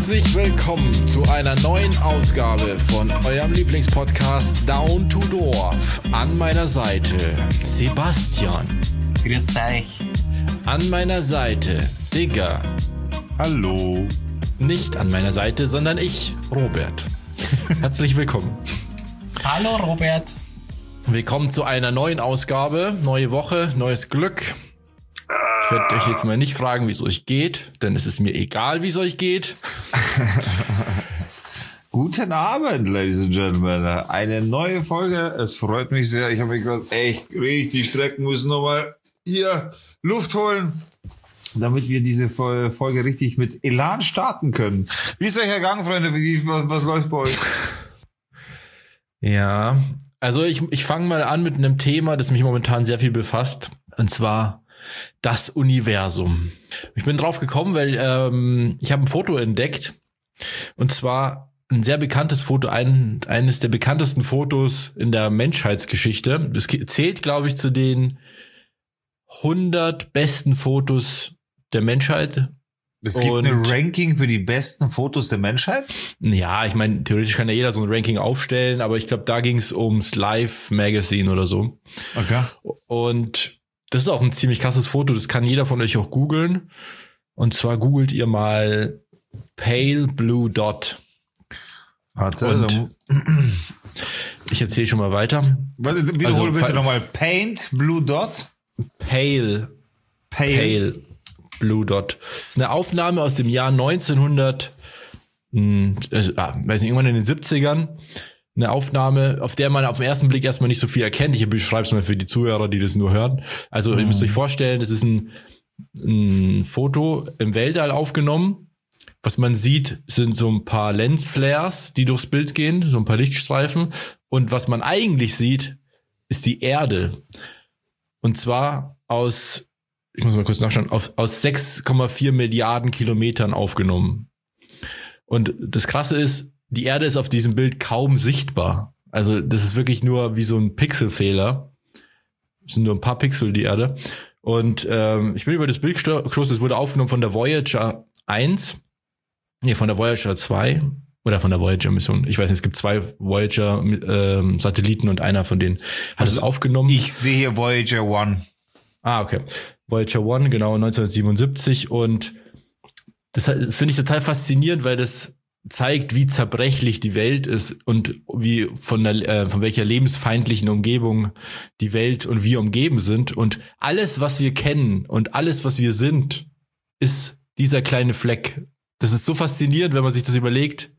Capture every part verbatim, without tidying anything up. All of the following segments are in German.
Herzlich willkommen zu einer neuen Ausgabe von eurem Lieblingspodcast Down to Dorf. An meiner Seite Sebastian. Grüß euch. An meiner Seite Digger. Hallo. Nicht an meiner Seite, sondern ich, Robert. Herzlich willkommen. Hallo Robert. Willkommen zu einer neuen Ausgabe. Neue Woche, neues Glück. Ich werde euch jetzt mal nicht fragen, wie es euch geht, denn es ist mir egal, wie es euch geht. Guten Abend, Ladies and Gentlemen. Eine neue Folge. Es freut mich sehr. Ich habe mich gerade echt richtig strecken müssen. Nochmal hier Luft holen, damit wir diese Folge richtig mit Elan starten können. Wie ist euch ergangen, Freunde? Wie, was, was läuft bei euch? Ja, also ich, ich fange mal an mit einem Thema, das mich momentan sehr viel befasst. Und zwar das Universum. Ich bin drauf gekommen, weil ähm, ich habe ein Foto entdeckt. Und zwar ein sehr bekanntes Foto, ein, eines der bekanntesten Fotos in der Menschheitsgeschichte. Das zählt, glaube ich, zu den hundert besten Fotos der Menschheit. Es gibt ein Ranking für die besten Fotos der Menschheit? Ja, ich meine, theoretisch kann ja jeder so ein Ranking aufstellen, aber ich glaube, da ging es ums Life Magazine oder so. Okay. Und das ist auch ein ziemlich krasses Foto, das kann jeder von euch auch googeln. Und zwar googelt ihr mal Pale Blue Dot. Warte, und ich erzähle schon mal weiter. Warte, wiederhole also, bitte nochmal. Paint Blue Dot? Pale. Pale. Pale Blue Dot. Das ist eine Aufnahme aus dem Jahr neunzehnhundert, äh, weiß nicht, irgendwann in den siebzigern. Eine Aufnahme, auf der man auf den ersten Blick erstmal nicht so viel erkennt. Ich beschreibe es mal für die Zuhörer, die das nur hören. Also mhm. ihr müsst euch vorstellen, das ist ein, ein Foto im Weltall aufgenommen. Was man sieht, sind so ein paar Lensflares, die durchs Bild gehen, so ein paar Lichtstreifen. Und was man eigentlich sieht, ist die Erde. Und zwar aus, ich muss mal kurz nachschauen, auf, aus sechs Komma vier Milliarden Kilometern aufgenommen. Und das Krasse ist, die Erde ist auf diesem Bild kaum sichtbar. Also das ist wirklich nur wie so ein Pixelfehler. Es sind nur ein paar Pixel, die Erde. Und ähm, ich bin über das Bild gestoßen, es wurde aufgenommen von der Voyager eins. Nee, von der Voyager zwei. Oder von der Voyager-Mission. Ich weiß nicht, es gibt zwei Voyager-Satelliten ähm, und einer von denen hat also es aufgenommen. Ich sehe Voyager eins. Ah, okay. Voyager eins, genau, neunzehnhundertsiebenundsiebzig. Und das, das finde ich total faszinierend, weil das zeigt, wie zerbrechlich die Welt ist und wie von der, äh, von welcher lebensfeindlichen Umgebung die Welt und wir umgeben sind. Und alles, was wir kennen und alles, was wir sind, ist dieser kleine Fleck. Das ist so faszinierend, wenn man sich das überlegt.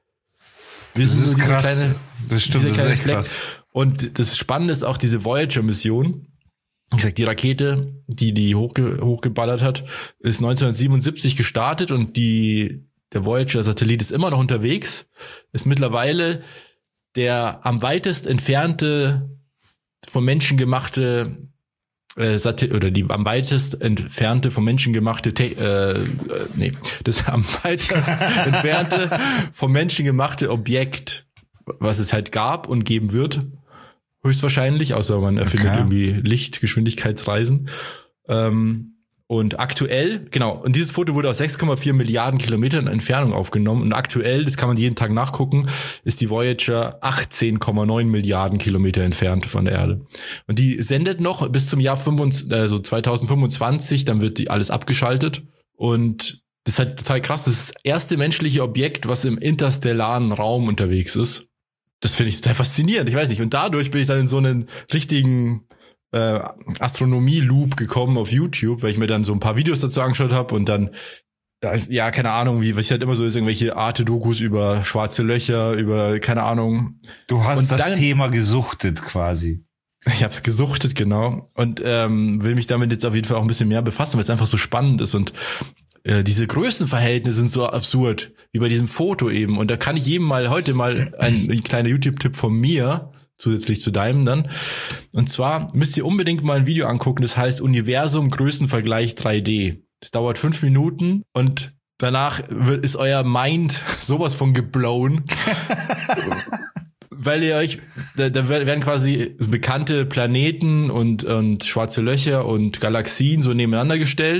Wir das ist so krass. Kleine, das stimmt, das ist echt Fleck. krass. Und das Spannende ist auch diese Voyager-Mission. Wie gesagt, die Rakete, die die hochge- hochgeballert hat, ist neunzehnhundertsiebenundsiebzig gestartet und die der Voyager-Satellit ist immer noch unterwegs, ist mittlerweile der am weitest entfernte vom Menschen gemachte äh, Satellit oder die am weitest entfernte vom Menschen gemachte Te- äh, äh, nee, das am weitest entfernte vom Menschen gemachte Objekt, was es halt gab und geben wird, höchstwahrscheinlich, außer man erfindet okay. irgendwie Lichtgeschwindigkeitsreisen. Ähm, Und aktuell, genau, und dieses Foto wurde aus sechs Komma vier Milliarden Kilometern Entfernung aufgenommen. Und aktuell, das kann man jeden Tag nachgucken, ist die Voyager achtzehn Komma neun Milliarden Kilometer entfernt von der Erde. Und die sendet noch bis zum Jahr fünfundzwanzig, also zweitausendfünfundzwanzig, dann wird die alles abgeschaltet. Und das ist halt total krass. Das ist das erste menschliche Objekt, was im interstellaren Raum unterwegs ist. Das finde ich total faszinierend. Ich weiß nicht. Und dadurch bin ich dann in so einen richtigen Äh, Astronomie-Loop gekommen auf YouTube, weil ich mir dann so ein paar Videos dazu angeschaut habe und dann, ja, keine Ahnung, wie, was halt immer so ist, irgendwelche Arte-Dokus über schwarze Löcher, über, keine Ahnung. Du hast und das dann, Thema gesuchtet quasi. Ich hab's gesuchtet, genau. Und ähm, will mich damit jetzt auf jeden Fall auch ein bisschen mehr befassen, weil es einfach so spannend ist und äh, diese Größenverhältnisse sind so absurd, wie bei diesem Foto eben. Und da kann ich jedem mal heute mal ein, ein kleiner YouTube-Tipp von mir zusätzlich zu deinem dann. Und zwar müsst ihr unbedingt mal ein Video angucken, das heißt Universum Größenvergleich drei D. Das dauert fünf Minuten und danach wird, ist euer Mind sowas von geblown. Weil ihr euch, da, da werden quasi bekannte Planeten und, und schwarze Löcher und Galaxien so nebeneinander gestellt.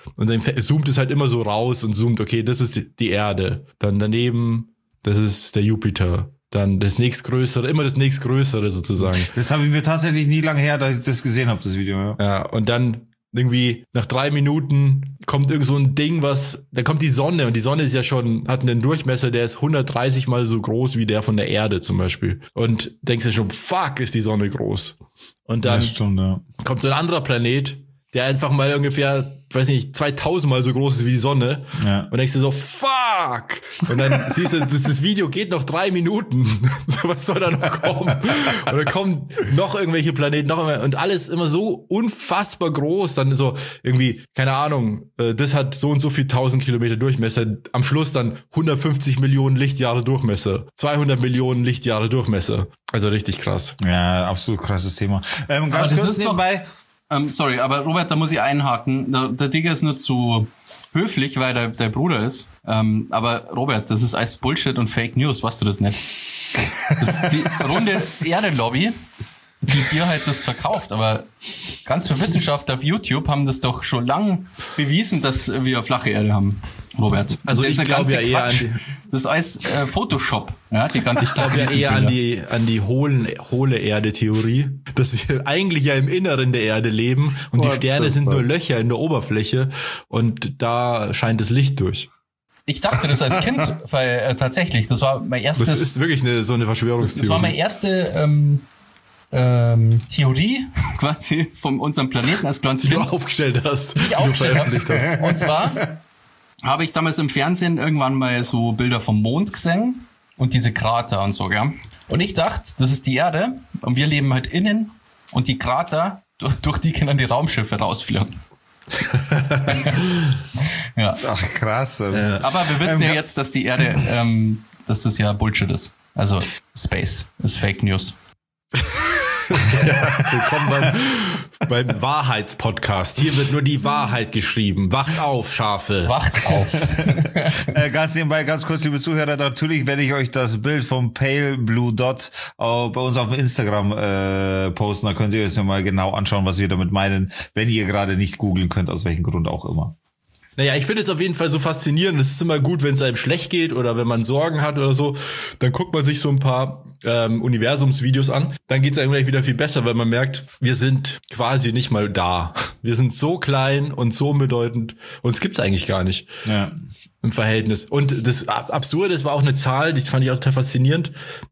Und dann zoomt es halt immer so raus und zoomt, okay, das ist die Erde. Dann daneben, das ist der Jupiter. Dann das nächstgrößere, immer das nächstgrößere sozusagen. Das habe ich mir tatsächlich nie lange her, dass ich das gesehen habe, das Video. Ja, ja und dann irgendwie nach drei Minuten kommt irgend so ein Ding, was, da kommt die Sonne und die Sonne ist ja schon, hat einen Durchmesser, der ist hundertdreißig mal so groß wie der von der Erde zum Beispiel. Und denkst dir schon, fuck, ist die Sonne groß. Und dann stimmt, ja. kommt so ein anderer Planet, der einfach mal ungefähr, weiß nicht, zweitausend mal so groß ist wie die Sonne. Ja. Und denkst du so, fuck! Und dann siehst du, das, das Video geht noch drei Minuten. Was soll da noch kommen? Und dann kommen noch irgendwelche Planeten, noch immer, und alles immer so unfassbar groß. Dann so irgendwie, keine Ahnung, das hat so und so viel tausend Kilometer Durchmesser. Am Schluss dann hundertfünfzig Millionen Lichtjahre Durchmesser. zweihundert Millionen Lichtjahre Durchmesser. Also richtig krass. Ja, absolut krasses Thema. Ähm, ganz kurz nebenbei. Ähm, sorry, aber Robert, da muss ich einhaken. Der, der Digger ist nur zu höflich, weil der, der Bruder ist. Ähm, aber Robert, das ist alles Bullshit und Fake News, weißt du das nicht? Das ist die runde Erde-Lobby, die dir halt das verkauft. Aber ganz viele Wissenschaftler auf YouTube haben das doch schon lang bewiesen, dass wir flache Erde haben, Robert. Also ich glaube ja eher Quatsch. an die, das ist alles äh, Photoshop. Ja, die ganze ich glaube ja eher an die an die hohlen, hohle Erde-Theorie, dass wir eigentlich ja im Inneren der Erde leben und What die Sterne sind nur Löcher in der Oberfläche und da scheint das Licht durch. Ich dachte das als Kind, weil äh, tatsächlich, das war mein erstes... Das ist wirklich eine so eine Verschwörungstheorie. Das, das war meine erste ähm, ähm, Theorie quasi von unserem Planeten als kleines Die Kind. du aufgestellt hast, die, die du veröffentlicht hast. Und zwar habe ich damals im Fernsehen irgendwann mal so Bilder vom Mond gesehen und diese Krater und so, gell? Und ich dachte, das ist die Erde und wir leben halt innen und die Krater, durch, durch die können die Raumschiffe rausfliegen. Ja. Ach, krass. Ja. Aber wir wissen ähm, ja jetzt, dass die Erde, ähm, dass das ja Bullshit ist. Also Space ist Fake News. Ja, willkommen beim, beim Wahrheitspodcast. Hier wird nur die Wahrheit geschrieben. Wacht auf, Schafe. Wacht auf. äh, ganz nebenbei, ganz kurz, liebe Zuhörer, natürlich werde ich euch das Bild vom Pale Blue Dot auch bei uns auf dem Instagram äh, posten. Da könnt ihr euch ja mal genau anschauen, was wir damit meinen, wenn ihr gerade nicht googeln könnt, aus welchem Grund auch immer. Naja, ich finde es auf jeden Fall so faszinierend. Es ist immer gut, wenn es einem schlecht geht oder wenn man Sorgen hat oder so. Dann guckt man sich so ein paar ähm, Universumsvideos an. Dann geht es einem gleich wieder viel besser, weil man merkt, wir sind quasi nicht mal da. Wir sind so klein und so unbedeutend. Und es gibt es eigentlich gar nicht. Ja. Im Verhältnis. Und das Absurde, das war auch eine Zahl, die fand ich auch total faszinierend.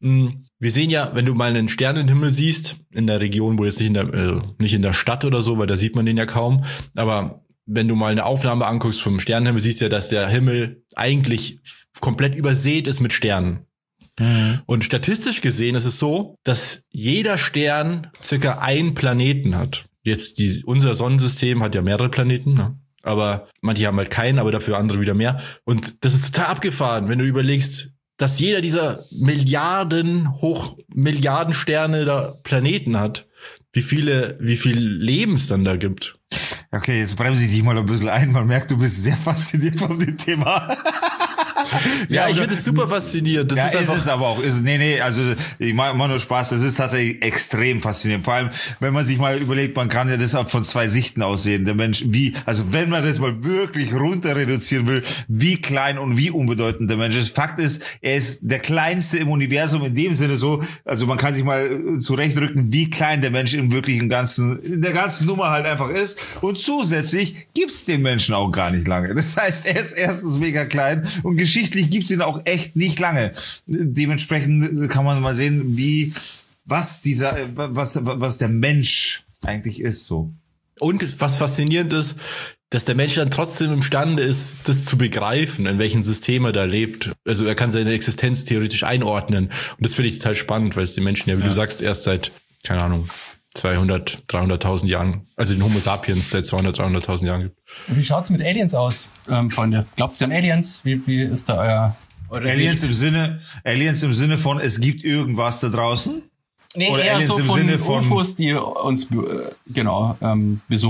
Wir sehen ja, wenn du mal einen Sternenhimmel siehst, in der Region, wo jetzt nicht in der, äh, nicht in der Stadt oder so, weil da sieht man den ja kaum, aber wenn du mal eine Aufnahme anguckst vom Sternenhimmel, siehst du ja, dass der Himmel eigentlich komplett übersät ist mit Sternen. Mhm. Und statistisch gesehen ist es so, dass jeder Stern circa einen Planeten hat. Jetzt die, unser Sonnensystem hat ja mehrere Planeten, ne? Aber manche haben halt keinen, aber dafür andere wieder mehr. Und das ist total abgefahren, wenn du überlegst, dass jeder dieser Milliarden, hoch Milliarden Sterne da Planeten hat. Wie viele, wie viel Leben es dann da gibt. Okay, jetzt bremse ich dich mal ein bisschen ein. Man merkt, du bist sehr fasziniert von dem Thema. Ja, ja, ich finde es super faszinierend. Das ja, ist, ist es aber auch. Ist, nee, nee, also ich mache immer nur Spaß. Das ist tatsächlich extrem faszinierend. Vor allem, wenn man sich mal überlegt, man kann ja das auch von zwei Sichten aussehen. Der Mensch, wie, also wenn man das mal wirklich runter reduzieren will, wie klein und wie unbedeutend der Mensch ist. Fakt ist, er ist der kleinste im Universum in dem Sinne so, also man kann sich mal zurechtrücken, wie klein der Mensch im wirklichen ganzen, in der ganzen Nummer halt einfach ist. Und zusätzlich gibt's den Menschen auch gar nicht lange. Das heißt, er ist erstens mega klein und geschichtlich gibt's ihn auch echt nicht lange. Dementsprechend kann man mal sehen, wie, was dieser, was, was der Mensch eigentlich ist, so. Und was faszinierend ist, dass der Mensch dann trotzdem imstande ist, das zu begreifen, in welchem System er da lebt. Also er kann seine Existenz theoretisch einordnen. Und das finde ich total spannend, weil es die Menschen ja, wie ja. du sagst, erst seit, keine Ahnung, zweihundert, dreihunderttausend Jahren, also den Homo sapiens seit zweihundert, dreihunderttausend Jahren gibt. Wie schaut's mit Aliens aus, ähm, Freunde? Glaubt ihr an Aliens? Wie, wie ist da euer, eure Aliens Sicht? im Sinne, Aliens im Sinne von, es gibt irgendwas da draußen? Nee, Oder eher Aliens so im von Sinne von U F Os, die uns, äh, genau, ähm, besuchen.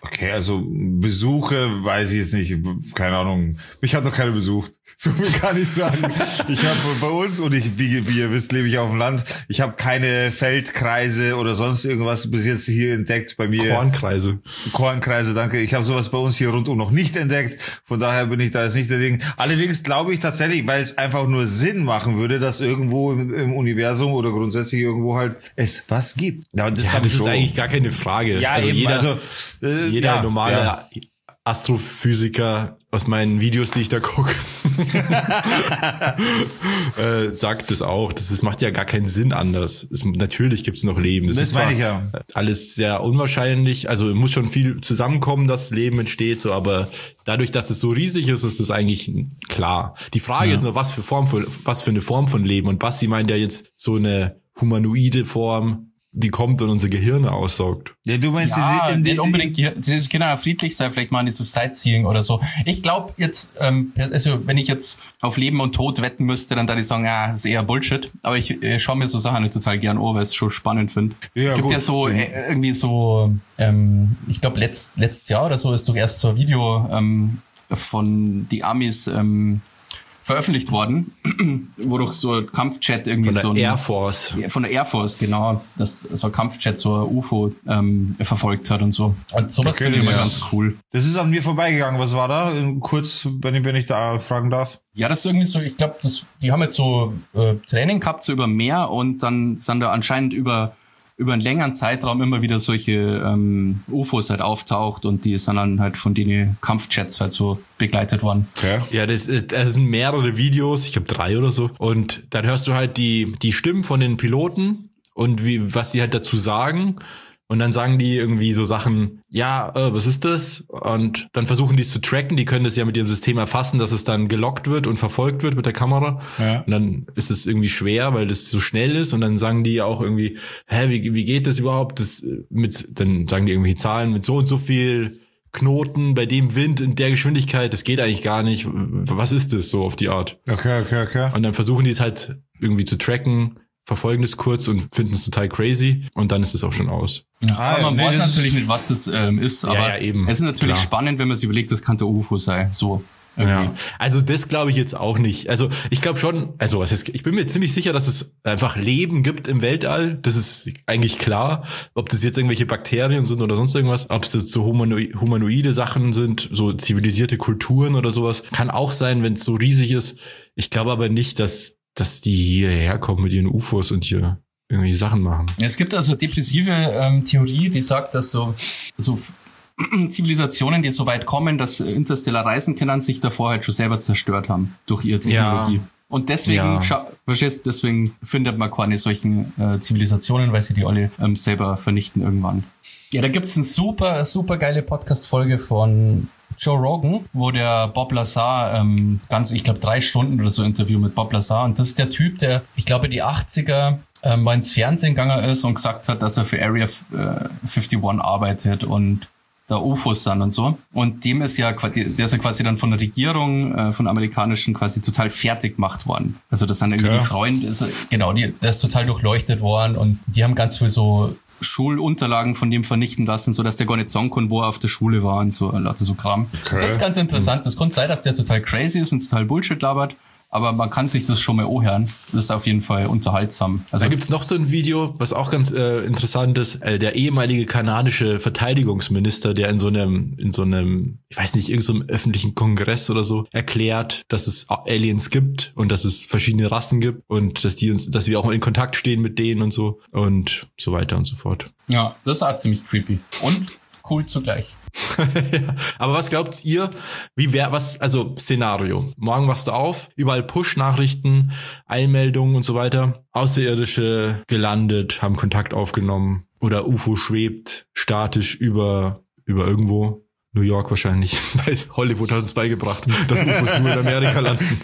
Okay, also Besuche weiß ich jetzt nicht, keine Ahnung. Mich hat noch keiner besucht. So viel kann ich sagen. Ich habe bei uns, und ich, wie, wie ihr wisst, lebe ich auf dem Land. Ich habe keine Feldkreise oder sonst irgendwas bis jetzt hier entdeckt bei mir. Kornkreise. Kornkreise, danke. Ich habe sowas bei uns hier rundum noch nicht entdeckt. Von daher bin ich da jetzt nicht der Ding. Allerdings glaube ich tatsächlich, weil es einfach nur Sinn machen würde, dass irgendwo im, im Universum oder grundsätzlich irgendwo halt es was gibt. Ja, das, ja, das ist eigentlich gar keine Frage. Ja, also eben, jeder, also äh, jeder ja, normale ja. Astrophysiker aus meinen Videos, die ich da gucke, äh, sagt das auch. Das, das macht ja gar keinen Sinn anders. Es, natürlich gibt es noch Leben. Das, das ist meine ich ja. Alles sehr unwahrscheinlich. Also muss schon viel zusammenkommen, dass Leben entsteht. So, aber dadurch, dass es so riesig ist, ist das eigentlich klar. Die Frage ja. ist nur, was für Form für, was für eine Form von Leben. Und Basti meint ja jetzt so eine humanoide Form, die kommt und unsere Gehirne aussaugt. Ja, du meinst, ja, diese, nicht unbedingt, das kann ja friedlich sein, vielleicht machen die so Sightseeing oder so. Ich glaube jetzt, ähm, also wenn ich jetzt auf Leben und Tod wetten müsste, dann würde ich sagen, ja, das ist eher Bullshit. Aber ich äh, schaue mir so Sachen nicht total gern an, weil ich es schon spannend finde. Ja, gibt gut. ja so äh, irgendwie so, ähm, ich glaube letzt, letztes Jahr oder so ist doch erst so ein Video ähm, von die Amis ähm, veröffentlicht worden, wodurch so ein Kampfjet irgendwie von der so ein, Air Force. Von der Air Force, genau, dass so ein Kampfjet so ein U F O ähm, verfolgt hat und so. Und sowas okay, finde ich immer ja. ganz cool. Das ist an mir vorbeigegangen. Was war da? Kurz, wenn ich, wenn ich da fragen darf. Ja, das ist irgendwie so, ich glaube, das, die haben jetzt so äh, Training gehabt, so über Meer, und dann sind da anscheinend über über einen längeren Zeitraum immer wieder solche ähm, U F Os halt auftaucht, und die sind dann halt von den Kampfjets halt so begleitet worden. Okay. Ja, das, ist, das sind mehrere Videos, ich habe drei oder so, und dann hörst du halt die die Stimmen von den Piloten und wie was die halt dazu sagen. Und dann sagen die irgendwie so Sachen, ja, äh, was ist das? Und dann versuchen die es zu tracken. Die können das ja mit ihrem System erfassen, dass es dann gelockt wird und verfolgt wird mit der Kamera. Ja. Und dann ist es irgendwie schwer, weil das so schnell ist. Und dann sagen die auch irgendwie, hä, wie, wie geht das überhaupt? Das mit, dann sagen die irgendwie Zahlen mit so und so viel Knoten bei dem Wind in der Geschwindigkeit. Das geht eigentlich gar nicht. Was ist das so auf die Art? Okay, okay, okay. Und dann versuchen die es halt irgendwie zu tracken, verfolgen es kurz und finden es total crazy, und dann ist es auch schon aus. Ja, aber man nee, weiß natürlich nicht, was das ähm, ist, aber ja, ja, eben. Es ist natürlich Klar. spannend, wenn man sich überlegt, das kann der U F O sein. So. Irgendwie. Ja. Also das glaube ich jetzt auch nicht. Also ich glaube schon, also was ist, ich bin mir ziemlich sicher, dass es einfach Leben gibt im Weltall. Das ist eigentlich klar. Ob das jetzt irgendwelche Bakterien sind oder sonst irgendwas, ob es so humano- humanoide Sachen sind, so zivilisierte Kulturen oder sowas, kann auch sein, wenn es so riesig ist. Ich glaube aber nicht, dass dass die hierher kommen mit ihren U F Os und hier irgendwie Sachen machen. Es gibt also depressive ähm, Theorie, die sagt, dass so, so Zivilisationen, die so weit kommen, dass interstellar reisen können, sich davor halt schon selber zerstört haben durch ihre Technologie. Ja. Und deswegen, ja. scha- verstehst, deswegen findet man keine solchen äh, Zivilisationen, weil sie die alle ähm, selber vernichten irgendwann. Ja, da gibt's eine super, super geile Podcast-Folge von Joe Rogan, wo der Bob Lazar ähm, ganz, ich glaube, drei Stunden oder so Interview mit Bob Lazar, und das ist der Typ, der, ich glaube, die achtziger ähm, mal ins Fernsehen gegangen ist und gesagt hat, dass er für Area äh, einundfünfzig arbeitet und da U F Os sind und so. Und dem ist ja, der ist ja quasi dann von der Regierung, äh, von der amerikanischen, quasi total fertig gemacht worden. Also das sind irgendwie okay. die Freunde, ist, genau, die, der ist total durchleuchtet worden, und die haben ganz viel so Schulunterlagen von dem vernichten lassen, so dass der gar nicht sagen kann, wo er auf der Schule war und so, also so Kram. Okay. Das ist ganz interessant. Das kann sein, dass der total crazy ist und total Bullshit labert, aber man kann sich das schon mal anhören. Das ist auf jeden Fall unterhaltsam. Also da gibt's noch so ein Video, was auch ganz äh, interessant ist. Äh, der ehemalige kanadische Verteidigungsminister, der in so einem, in so einem, ich weiß nicht, irgendeinem so öffentlichen Kongress oder so erklärt, dass es Aliens gibt und dass es verschiedene Rassen gibt und dass die uns, dass wir auch in Kontakt stehen mit denen und so und so weiter und so fort. Ja, das ist auch ziemlich creepy und cool zugleich. Ja, aber was glaubt ihr, wie wäre was, also Szenario, morgen wachst du auf, überall Push-Nachrichten, Eilmeldungen und so weiter, Außerirdische gelandet, haben Kontakt aufgenommen oder U F O schwebt statisch über, über irgendwo, New York wahrscheinlich, weil Hollywood hat uns beigebracht, dass U F Os nur in Amerika landen.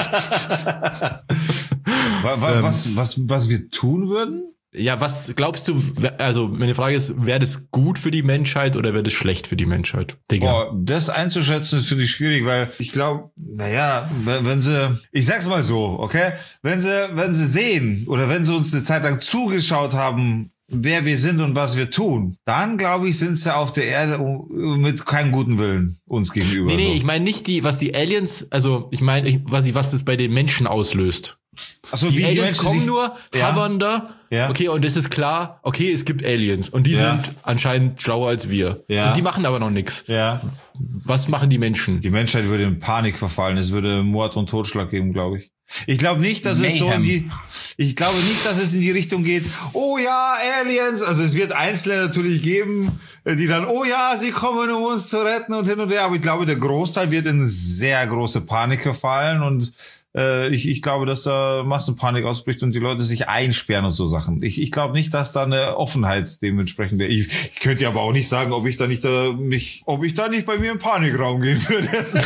was, was, was wir tun würden? Ja, was glaubst du, also meine Frage ist, wäre das gut für die Menschheit oder wäre das schlecht für die Menschheit? Digga. Boah, das einzuschätzen ist für dich schwierig, weil ich glaube, naja, wenn, wenn sie, ich sag's mal so, okay, wenn sie, wenn sie sehen oder wenn sie uns eine Zeit lang zugeschaut haben, wer wir sind und was wir tun, dann, glaube ich, sind sie auf der Erde mit keinem guten Willen uns gegenüber. Nee, nee, so. ich meine nicht die, was die Aliens, also ich meine, was, was das bei den Menschen auslöst. Ach so, Die wie Aliens die Menschen kommen sich, nur, ja. hovern da, Ja. okay, und es ist klar, okay, es gibt Aliens und die Ja. sind anscheinend schlauer als wir. Ja. Und die machen aber noch nichts. Ja. Was machen die Menschen? Die Menschheit würde in Panik verfallen. Es würde Mord und Totschlag geben, glaube ich. Ich glaube nicht, dass es so in Mayhem. die, ich glaube nicht, dass es in die Richtung geht, oh ja, Aliens. Also es wird Einzelne natürlich geben, die dann, oh ja, sie kommen, um uns zu retten und hin und her. Aber ich glaube, der Großteil wird in sehr große Panik verfallen und äh, ich, ich glaube, dass da Massenpanik ausbricht und die Leute sich einsperren und so Sachen. Ich, ich glaube nicht, dass da eine Offenheit dementsprechend wäre. Ich, ich könnte ja aber auch nicht sagen, ob ich da nicht da mich, ob ich da nicht bei mir im Panikraum gehen würde.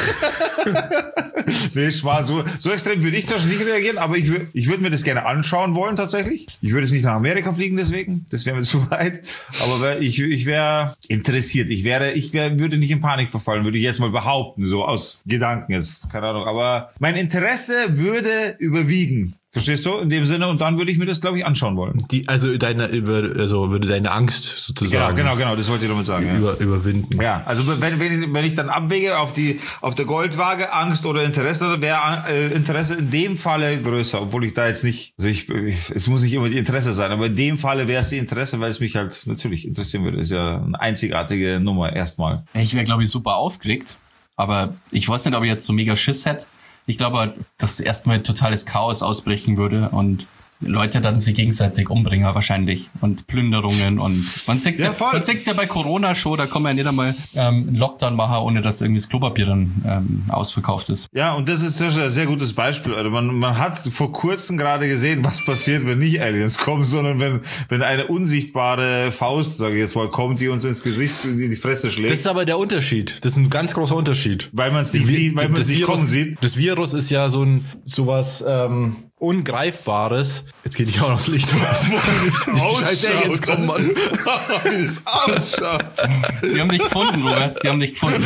Nee, Schmarrn, so, so extrem würde ich zwar nicht reagieren, aber ich, wür- ich würde mir das gerne anschauen wollen tatsächlich. Ich würde jetzt nicht nach Amerika fliegen deswegen, das wäre mir zu weit. Aber wär, ich, ich wäre interessiert. Ich wäre, ich wär, würde nicht in Panik verfallen, würde ich jetzt mal behaupten, so aus Gedanken jetzt, keine Ahnung. Aber mein Interesse würde überwiegen. Verstehst du? In dem Sinne, und dann würde ich mir das, glaube ich, anschauen wollen. Die, also deine, über, also würde deine Angst Genau, sozusagen genau, genau, das wollte ich damit sagen. Ja. über, überwinden. Ja, also wenn, wenn, wenn ich dann abwäge auf die auf der Goldwaage Angst oder Interesse, wäre äh, Interesse in dem Falle größer, obwohl ich da jetzt nicht, also ich, ich es muss nicht immer die Interesse sein, aber in dem Falle wäre es die Interesse, weil es mich halt natürlich interessieren würde. Ist ja eine einzigartige Nummer erstmal. Ich wäre, glaube ich, super aufgeregt, aber ich weiß nicht, ob ich jetzt so mega Schiss hätte. Ich glaube, dass erstmal totales Chaos ausbrechen würde und Leute dann sich gegenseitig umbringen wahrscheinlich und Plünderungen und man sieht Ja, ja, voll. man sieht's ja bei Corona schon, da kann man ja nicht einmal ähm, einen Lockdown machen, ohne dass irgendwie das Klopapier dann ähm, ausverkauft ist. Ja, und das ist zum Beispiel ein sehr gutes Beispiel. Also man, man hat vor kurzem gerade gesehen, was passiert, wenn nicht Aliens kommen, sondern wenn, wenn eine unsichtbare Faust, sage ich jetzt mal, kommt, die uns ins Gesicht, in die Fresse schlägt. Das ist aber der Unterschied. Das ist ein ganz großer Unterschied. weil man es nicht Die- sieht, weil man es das nicht Virus, kommen sieht. Das Virus ist ja so ein sowas ähm, Ungreifbares. Jetzt geht ich auch noch das Licht aus. Scheiße, jetzt kommt man. Wie das ausschaut. Sie haben dich gefunden, Robert, sie haben dich gefunden.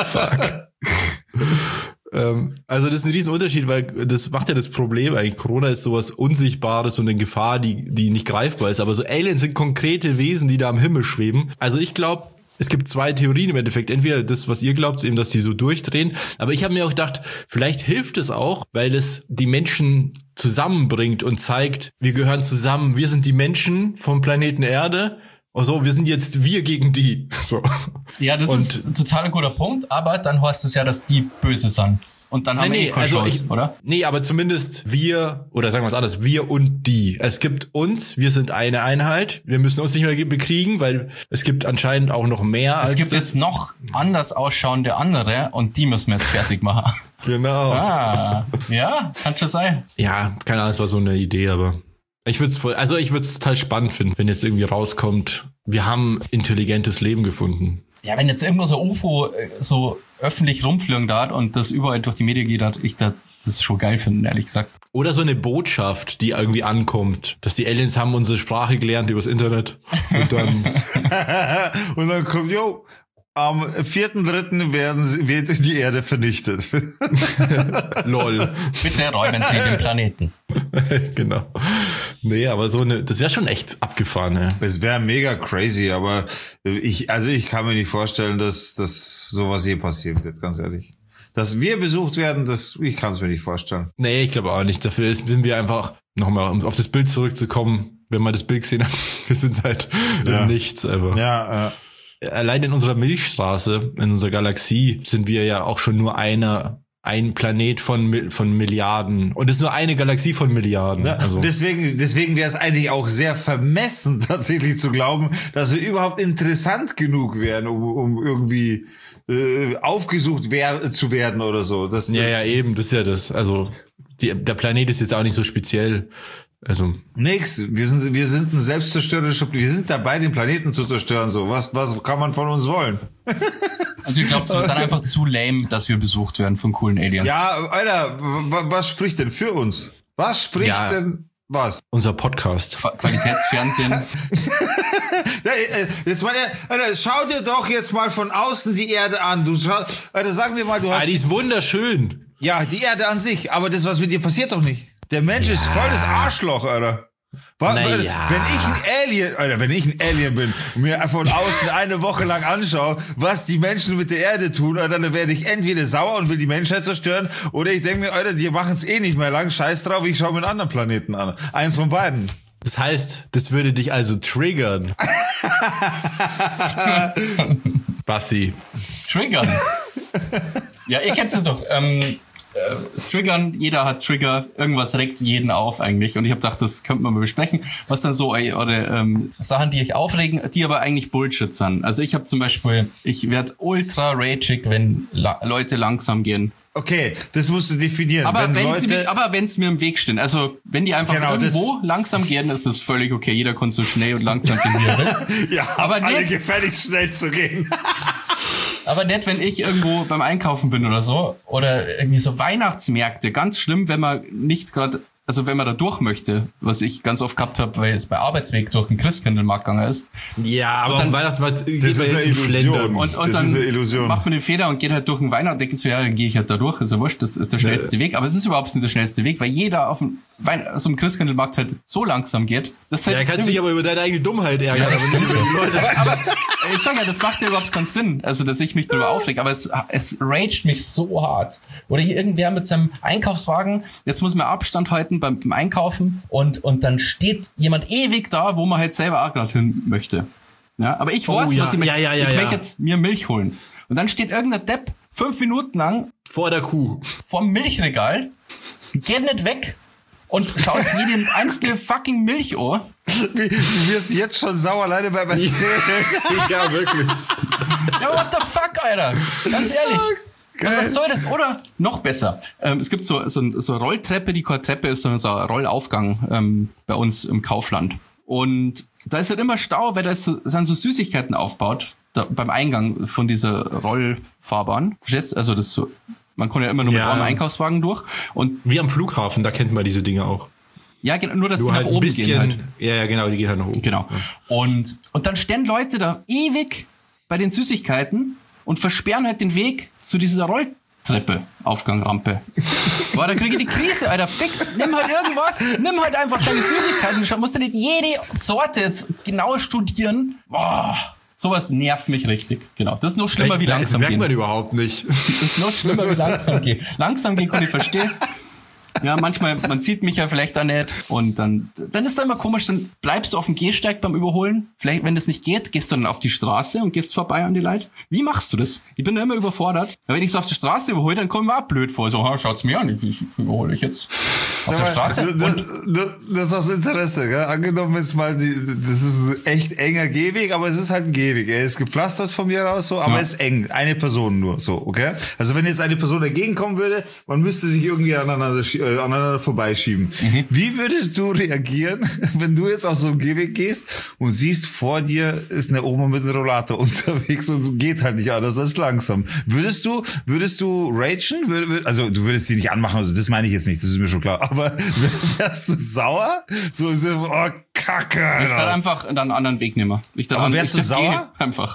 Ähm, also das ist ein riesen Unterschied, weil das macht ja das Problem eigentlich. Corona ist sowas Unsichtbares und eine Gefahr, die, die nicht greifbar ist. Aber so Aliens sind konkrete Wesen, die da am Himmel schweben. Also ich glaube, es gibt zwei Theorien im Endeffekt. Entweder das, was ihr glaubt, eben, dass die so durchdrehen. Aber ich habe mir auch gedacht, vielleicht hilft es auch, weil es die Menschen zusammenbringt und zeigt, wir gehören zusammen. Wir sind die Menschen vom Planeten Erde. Also wir sind jetzt wir gegen die. So. Ja, das Und- ist ein total guter Punkt, aber dann heißt es ja, dass die böse sind. Und dann haben wir eh keine also Chance, ich, oder? Nee, aber zumindest wir, oder sagen wir es anders, wir und die. Es gibt uns, wir sind eine Einheit. Wir müssen uns nicht mehr bekriegen, weil es gibt anscheinend auch noch mehr Es als gibt das. jetzt noch anders ausschauende andere und die müssen wir jetzt fertig machen. Genau. Ah, ja, kann schon sein. Ja, keine Ahnung, es war so eine Idee, aber ich würde es voll, also ich würde es total spannend finden, wenn jetzt irgendwie rauskommt, wir haben intelligentes Leben gefunden. Ja, wenn jetzt irgendwo so U F O äh, so öffentlich rumfliegen da und das überall durch die Medien geht, ich da das schon geil finden, ehrlich gesagt. Oder so eine Botschaft, die irgendwie ankommt, dass die Aliens haben unsere Sprache gelernt übers Internet und dann Und dann kommt, jo, am vierten dritten werden sie, wird die Erde vernichtet. lol. Bitte räumen Sie den Planeten. Genau. Nee, aber so eine, das wäre schon echt abgefahren, ja. Es wäre mega crazy, aber ich, also ich kann mir nicht vorstellen, dass, dass sowas je passieren wird, ganz ehrlich. Dass wir besucht werden, das, ich kann es mir nicht vorstellen. Nee, ich glaube auch nicht. Dafür ist, sind wir einfach, nochmal, um auf das Bild zurückzukommen, wenn man das Bild gesehen hat, wir sind halt Ja. im Nichts einfach. Ja, äh, Allein in unserer Milchstraße, in unserer Galaxie, sind wir ja auch schon nur einer, ein Planet von, Mil- von Milliarden. Und es ist nur eine Galaxie von Milliarden. Ja, Also, deswegen, deswegen wäre es eigentlich auch sehr vermessen, tatsächlich zu glauben, dass wir überhaupt interessant genug wären, um, um irgendwie äh, aufgesucht wer zu werden oder so. Das, ja, ja, eben, das ist ja das. Also, die, der Planet ist jetzt auch nicht so speziell. Also, Nix. Wir sind, wir sind ein selbstzerstörerischer, wir sind dabei, den Planeten zu zerstören, so. Was, was kann man von uns wollen? Also ich glaube, wir sind einfach zu lame, dass wir besucht werden von coolen Aliens. Ja, Alter, w- was spricht denn für uns? Was spricht Ja. denn, was? unser Podcast. Qua- Qualitätsfernsehen. Ja, äh, jetzt mal, äh, Alter, schau dir doch jetzt mal von außen die Erde an. Du schau, Alter, sagen wir mal, du Ah, hast, die ist wunderschön. ja, die Erde an sich, aber das, was mit dir passiert, doch nicht. Der Mensch ist voll das Arschloch, Alter. Was, Naja. Wenn ich ein Alien, oder wenn ich ein Alien bin und mir von außen eine Woche lang anschaue, was die Menschen mit der Erde tun, Alter, dann werde ich entweder sauer und will die Menschheit zerstören, oder ich denke mir, Alter, die machen es eh nicht mehr lang, scheiß drauf, ich schaue mir einen anderen Planeten an. Eins von beiden. Das heißt, das würde dich also triggern. Bassi. Triggern. Ja, ihr kennt es doch. Ähm, äh, Triggern, jeder hat Trigger, irgendwas regt jeden auf eigentlich. Und ich habe gedacht, das könnte man mal besprechen. Was dann so, ey, oder ähm, Sachen, die euch aufregen, die aber eigentlich Bullshit sind. Also ich habe zum Beispiel, ich werde ultra ragig, wenn la- Leute langsam gehen. Okay, das musst du definieren. Aber wenn wenn Leute, sie mich, aber wenn es mir im Weg stehen, also wenn die einfach Genau, irgendwo langsam gehen, ist das völlig okay. Jeder kann so schnell und langsam gehen, wie er will. ja, aber alle nicht- gefälligst schnell zu gehen. Aber nicht, wenn ich irgendwo beim Einkaufen bin oder so. Oder irgendwie so Weihnachtsmärkte. Ganz schlimm, wenn man nicht gerade, also wenn man da durch möchte, was ich ganz oft gehabt habe, weil es bei Arbeitsweg durch den Christkindlmarkt gegangen ist. Ja, aber dann- auf dem Weihnachtsmarkt geht Das man ist jetzt eine zum Illusion. Schlendern. Und, und Das dann ist eine Illusion. macht man den Fehler und geht halt durch den Weihnachtsmarkt. Denkt so, ja, dann gehe ich halt da durch. Ist ja wurscht, das ist der schnellste Weg. Aber es ist überhaupt nicht der schnellste Weg, weil jeder auf dem Wein, so einem Christkindlmarkt halt so langsam geht. Das ist halt Ja, kannst dich aber über deine eigene Dummheit ärgern, aber nicht über die Leute. aber ich sag ja, das macht ja überhaupt keinen Sinn, also dass ich mich darüber aufreg, aber es, es raged mich so hart. Oder hier irgendwer mit seinem Einkaufswagen, jetzt muss man Abstand halten beim, beim Einkaufen und, und dann steht jemand ewig da, wo man halt selber auch gerade hin möchte. Ja, aber ich Oh, weiß, ja. was ich möchte. Ja, ja, ja, ich ja. möchte jetzt mir Milch holen. Und dann steht irgendein Depp fünf Minuten lang Vor der Kuh. vorm Milchregal, geht nicht weg und schaut jedem einzelne fucking Milch an. Wie, du wirst jetzt schon sauer alleine beim Erzählen. Ja, wirklich. Ja, what the fuck, Alter? Ganz ehrlich. Ja, was soll das? Oder noch besser. Ähm, es gibt so, so, so eine Rolltreppe, die keine Treppe ist, sondern so ein Rollaufgang ähm, bei uns im Kaufland. Und da ist halt immer Stau, weil da ist so, sind so Süßigkeiten aufgebaut, da, beim Eingang von dieser Rollfahrbahn. Verstehst du? Also das ist so, man kann ja immer nur mit Ja. einem Einkaufswagen durch. Und Wie am Flughafen, da kennt man diese Dinge auch. ja, genau, nur dass Nur sie halt nach ein oben bisschen. gehen halt. Ja, ja, genau, die gehen halt nach oben. Genau. Und, und dann stehen Leute da ewig bei den Süßigkeiten und versperren halt den Weg zu dieser Rolltreppe, Aufgangrampe. Boah, da kriege ich die Krise, Alter. Fick, nimm halt irgendwas, nimm halt einfach deine Süßigkeiten. Du musst ja nicht jede Sorte jetzt genau studieren. Boah, sowas nervt mich richtig. Genau. Das ist noch schlimmer wie Das langsam merkt gehen. man überhaupt nicht. Das ist noch schlimmer wie langsam gehen. Langsam gehen kann ich verstehen. Ja, manchmal, man sieht mich ja vielleicht da nicht und dann, dann ist es immer komisch, dann bleibst du auf dem Gehsteig beim Überholen. Vielleicht, wenn das nicht geht, gehst du dann auf die Straße und gehst vorbei an die Leute. Wie machst du das? Ich bin da immer überfordert. Aber wenn ich so auf der Straße überhole, dann kommen wir auch blöd vor. So, ha, schaut's mir an, ich, ich überhole ich jetzt auf der Straße. Das, Und das, das ist aus Interesse, gell? Angenommen ist mal, die, das ist ein echt enger Gehweg, aber es ist halt ein Gehweg. Er ist gepflastert von mir aus so, aber Ja. es ist eng. Eine Person nur, so, okay? Also wenn jetzt eine Person dagegen kommen würde, man müsste sich irgendwie aneinander, schie- äh, aneinander vorbeischieben. Mhm. Wie würdest du reagieren, wenn du jetzt auf so einen Gehweg gehst und siehst, vor dir ist eine Oma mit einem Rollator unterwegs und geht halt nicht anders als langsam. Würdest du, würdest du ragen? Wür- wür- Also du würdest sie nicht anmachen, also das meine ich jetzt nicht, das ist mir schon klar. Aber wärst du sauer? So im Sinne von, oh, Kacke, ich Alter. darf einfach dann einen anderen Weg nehmen. Ich darf Aber an- wärst ich du darf sauer? gehen, einfach.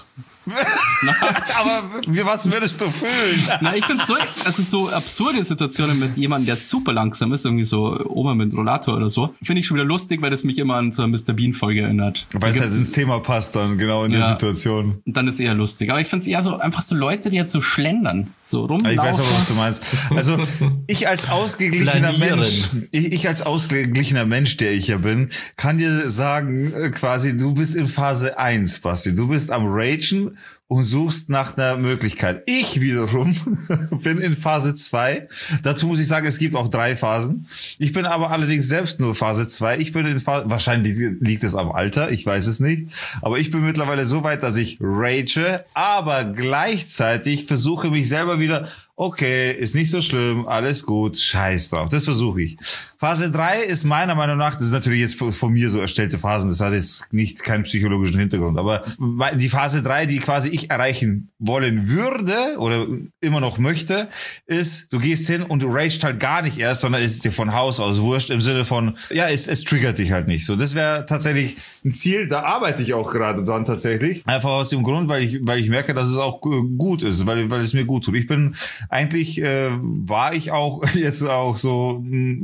Aber wie, was würdest du fühlen? Na, ich finde so, es ist so absurde Situationen mit jemandem, der super langsam ist, irgendwie so Oma mit Rollator oder so. Finde ich schon wieder lustig, weil das mich immer an so eine Mister Bean Folge erinnert. Weil Da es halt gibt's- ins Thema passt dann, genau in der Ja. Situation. Und dann ist eher lustig. Aber ich finde es eher so, einfach so Leute, die jetzt so schlendern, so rumlaufen. Ich weiß aber, was du meinst. Also ich als ausgeglichener Flanieren. Mensch, ich, ich als ausgeglichener Mensch, der ich ja bin, kann dir sagen, äh, quasi, du bist in Phase eins, Basti. Du bist am Ragen und suchst nach einer Möglichkeit. Ich wiederum bin in Phase zwei. Dazu muss ich sagen, es gibt auch drei Phasen. Ich bin aber allerdings selbst nur Phase zwei. Ich bin in Phase, wahrscheinlich liegt es am Alter, ich weiß es nicht. Aber ich bin mittlerweile so weit, dass ich rage, aber gleichzeitig versuche mich selber wieder, okay, ist nicht so schlimm, alles gut, scheiß drauf. Das versuche ich. Phase drei ist meiner Meinung nach, das ist natürlich jetzt von, von mir so erstellte Phasen, das hat jetzt nicht keinen psychologischen Hintergrund, aber die Phase drei, die quasi ich erreichen wollen würde oder immer noch möchte, ist, du gehst hin und du ragest halt gar nicht erst, sondern es ist dir von Haus aus wurscht im Sinne von, ja, es, es triggert dich halt nicht so. Das wäre tatsächlich ein Ziel, da arbeite ich auch gerade dran tatsächlich. Einfach aus dem Grund, weil ich, weil ich merke, dass es auch äh, gut ist, weil, weil es mir gut tut. Ich bin eigentlich, äh, war ich auch jetzt auch so mh, relativ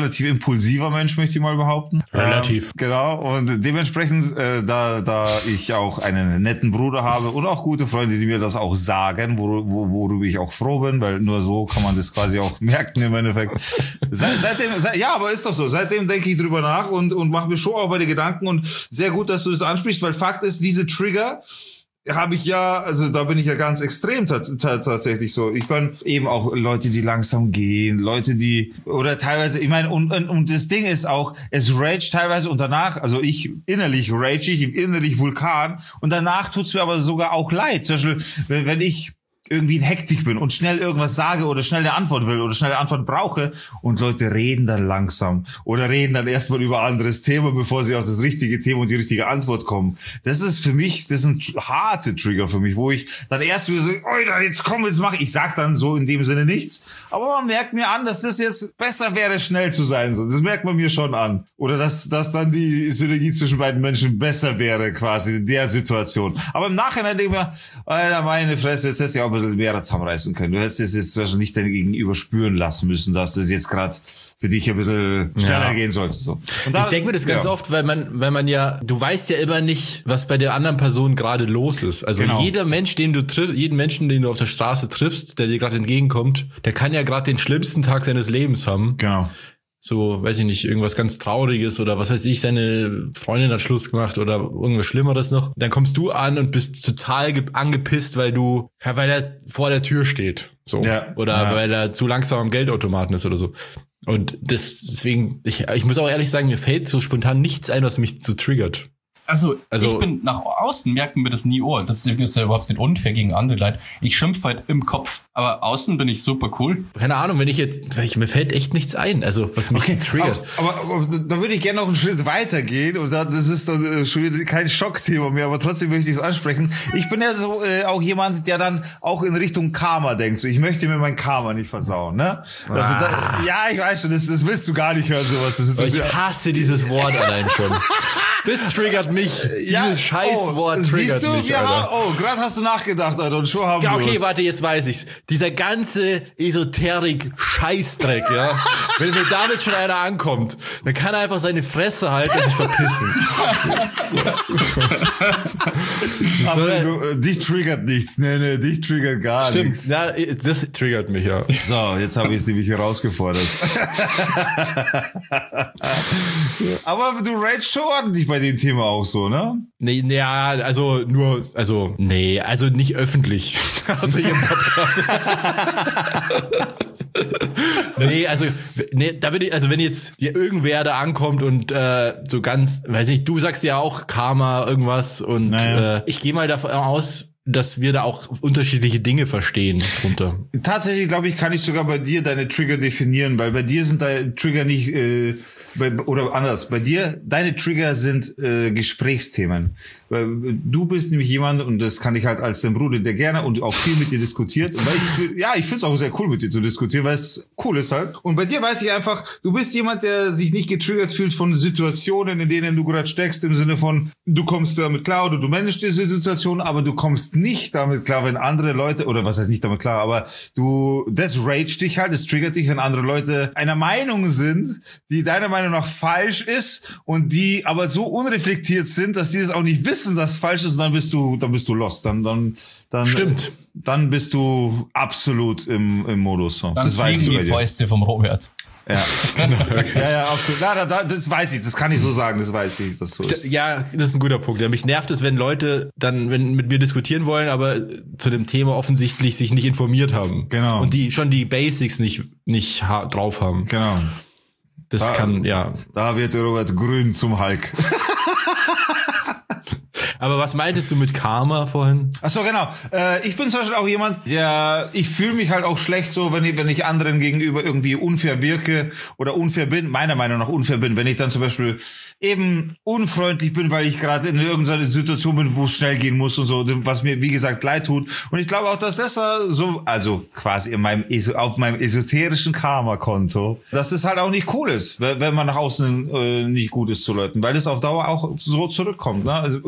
relativ impulsiver Mensch, möchte ich mal behaupten. Relativ. Ähm, genau, und dementsprechend, äh, da da ich auch einen netten Bruder habe und auch gute Freunde, die mir das auch sagen, wor wor worüber ich auch froh bin, weil nur so kann man das quasi auch merken im Endeffekt. Seit, seitdem, seit, ja, aber ist doch so. Seitdem denke ich drüber nach und, und mache mir schon auch bei den Gedanken und sehr gut, dass du das ansprichst, weil Fakt ist, diese Trigger habe ich ja, also da bin ich ja ganz extrem tatsächlich so. Ich bin eben auch Leute, die langsam gehen, Leute, die, oder teilweise, ich meine, und, und, und das Ding ist auch, es rage teilweise und danach, also ich innerlich rage ich, innerlich Vulkan und danach tut's mir aber sogar auch leid. Zum Beispiel, wenn, wenn ich irgendwie in Hektik bin und schnell irgendwas sage oder schnell eine Antwort will oder schnell eine Antwort brauche und Leute reden dann langsam oder reden dann erstmal über ein anderes Thema, bevor sie auf das richtige Thema und die richtige Antwort kommen. Das ist für mich, das sind harte Trigger für mich, wo ich dann erst wieder so, Alter, jetzt komm, jetzt mach ich. Ich sag dann so in dem Sinne nichts, aber man merkt mir an, dass das jetzt besser wäre, schnell zu sein. Das merkt man mir schon an. Oder dass, dass dann die Synergie zwischen beiden Menschen besser wäre, quasi in der Situation. Aber im Nachhinein denke ich mir, Alter, meine Fresse, jetzt hättest du ja auch ein bisschen mehr zusammenreißen können. Du hättest es jetzt wahrscheinlich nicht dein Gegenüber spüren lassen müssen, dass das jetzt gerade für dich ein bisschen schneller ja. gehen sollte. So. Und da, ich denke mir das ganz ja. oft, weil man, weil man ja, du weißt ja immer nicht, was bei der anderen Person gerade los ist. Also genau. jeder Mensch, den du triffst, jeden Menschen, den du auf der Straße triffst, der dir gerade entgegenkommt, der kann ja gerade den schlimmsten Tag seines Lebens haben. Genau. So, weiß ich nicht, irgendwas ganz Trauriges oder was weiß ich, seine Freundin hat Schluss gemacht oder irgendwas Schlimmeres noch. Dann kommst du an und bist total angepisst, weil du, weil er vor der Tür steht. So. Ja, oder ja. weil er zu langsam am Geldautomaten ist oder so. Und das, deswegen, ich, ich muss auch ehrlich sagen, mir fällt so spontan nichts ein, was mich so triggert. Also, also ich bin nach außen, merken wir das nie, oh, das ist ja überhaupt nicht unfair gegen andere Leute. Ich schimpfe halt im Kopf, aber außen bin ich super cool. Keine Ahnung, wenn ich jetzt, ich, mir fällt echt nichts ein, also was mich okay, triggert. Aber, aber, aber da würde ich gerne noch einen Schritt weiter gehen und da, das ist dann schon wieder kein Schockthema mehr, aber trotzdem möchte ich es ansprechen. Ich bin ja so äh, auch jemand, der dann auch in Richtung Karma denkt. So, ich möchte mir mein Karma nicht versauen, ne? Also, ah. da, ja, ich weiß schon, das, das willst du gar nicht hören, sowas. Das ist, das, ich hasse dieses Wort allein schon. Das triggert mich. Ja, Dieses Scheißwort oh, triggert siehst du, mich, wir Alter. Haben, oh, gerade hast du nachgedacht, Alter, und schon haben ja, wir okay, uns. warte, jetzt weiß ich's. Dieser ganze Esoterik-Scheißdreck, ja. Wenn mir damit schon einer ankommt, dann kann er einfach seine Fresse halten und sich verpissen. Aber du, dich triggert nichts. Nee, nee, dich triggert gar Stimmt. nichts. Ja, das triggert mich, ja. So, jetzt habe ich es nämlich herausgefordert. Aber du ragest schon ordentlich bei dem Thema auch so, ne? Nee, nee, also nur, also, nee, also nicht öffentlich. Also hier im Podcast. Nee, also, nee, da bin ich, also wenn jetzt hier irgendwer da ankommt und äh, so ganz, weiß nicht, du sagst ja auch Karma, irgendwas und naja. äh, ich gehe mal davon aus, dass wir da auch unterschiedliche Dinge verstehen drunter. Tatsächlich, glaube ich, kann ich sogar bei dir deine Trigger definieren, weil bei dir sind deine Trigger nicht, äh, bei, oder anders, bei dir, deine Trigger sind äh, Gesprächsthemen. Weil du bist nämlich jemand, und das kann ich halt als dein Bruder, der gerne und auch viel mit dir diskutiert. Und weil ich, ja, ich finde es auch sehr cool, mit dir zu diskutieren, weil es cool ist halt. Und bei dir weiß ich einfach, du bist jemand, der sich nicht getriggert fühlt von Situationen, in denen du gerade steckst, im Sinne von, du kommst damit klar oder du managst diese Situation, aber du kommst nicht damit klar, wenn andere Leute, oder was heißt nicht damit klar, aber du, das rage dich halt, das triggert dich, wenn andere Leute einer Meinung sind, die deiner Meinung nach falsch ist und die aber so unreflektiert sind, dass sie das auch nicht wissen, dass falsch ist, und dann bist du, dann bist du lost. Dann, dann, dann, Stimmt. Dann bist du absolut im, im Modus. So. Dann das weiß ich die Fäuste vom Robert. Ja, okay. ja, ja, absolut. Na, da, da, das weiß ich, das kann ich so sagen, das weiß ich, dass so ist. Ja, das ist ein guter Punkt. Ja, mich nervt es, wenn Leute dann wenn mit mir diskutieren wollen, aber zu dem Thema offensichtlich sich nicht informiert haben. Genau. Und die schon die Basics nicht, nicht drauf haben. Genau. Das da, kann, ja. Da wird der Robert grün zum Hulk. Aber was meintest du mit Karma vorhin? Ach so, genau. Äh, ich bin zum Beispiel auch jemand, der, ich fühle mich halt auch schlecht so, wenn ich, wenn ich anderen gegenüber irgendwie unfair wirke oder unfair bin, meiner Meinung nach unfair bin, wenn ich dann zum Beispiel eben unfreundlich bin, weil ich gerade in irgendeiner Situation bin, wo es schnell gehen muss und so, was mir, wie gesagt, leid tut. Und ich glaube auch, dass das so, also quasi in meinem, auf meinem esoterischen Karma-Konto, dass es halt auch nicht cool ist, wenn man nach außen äh, nicht gut ist zu Leuten, weil das auf Dauer auch so zurückkommt. Ne? Also klar,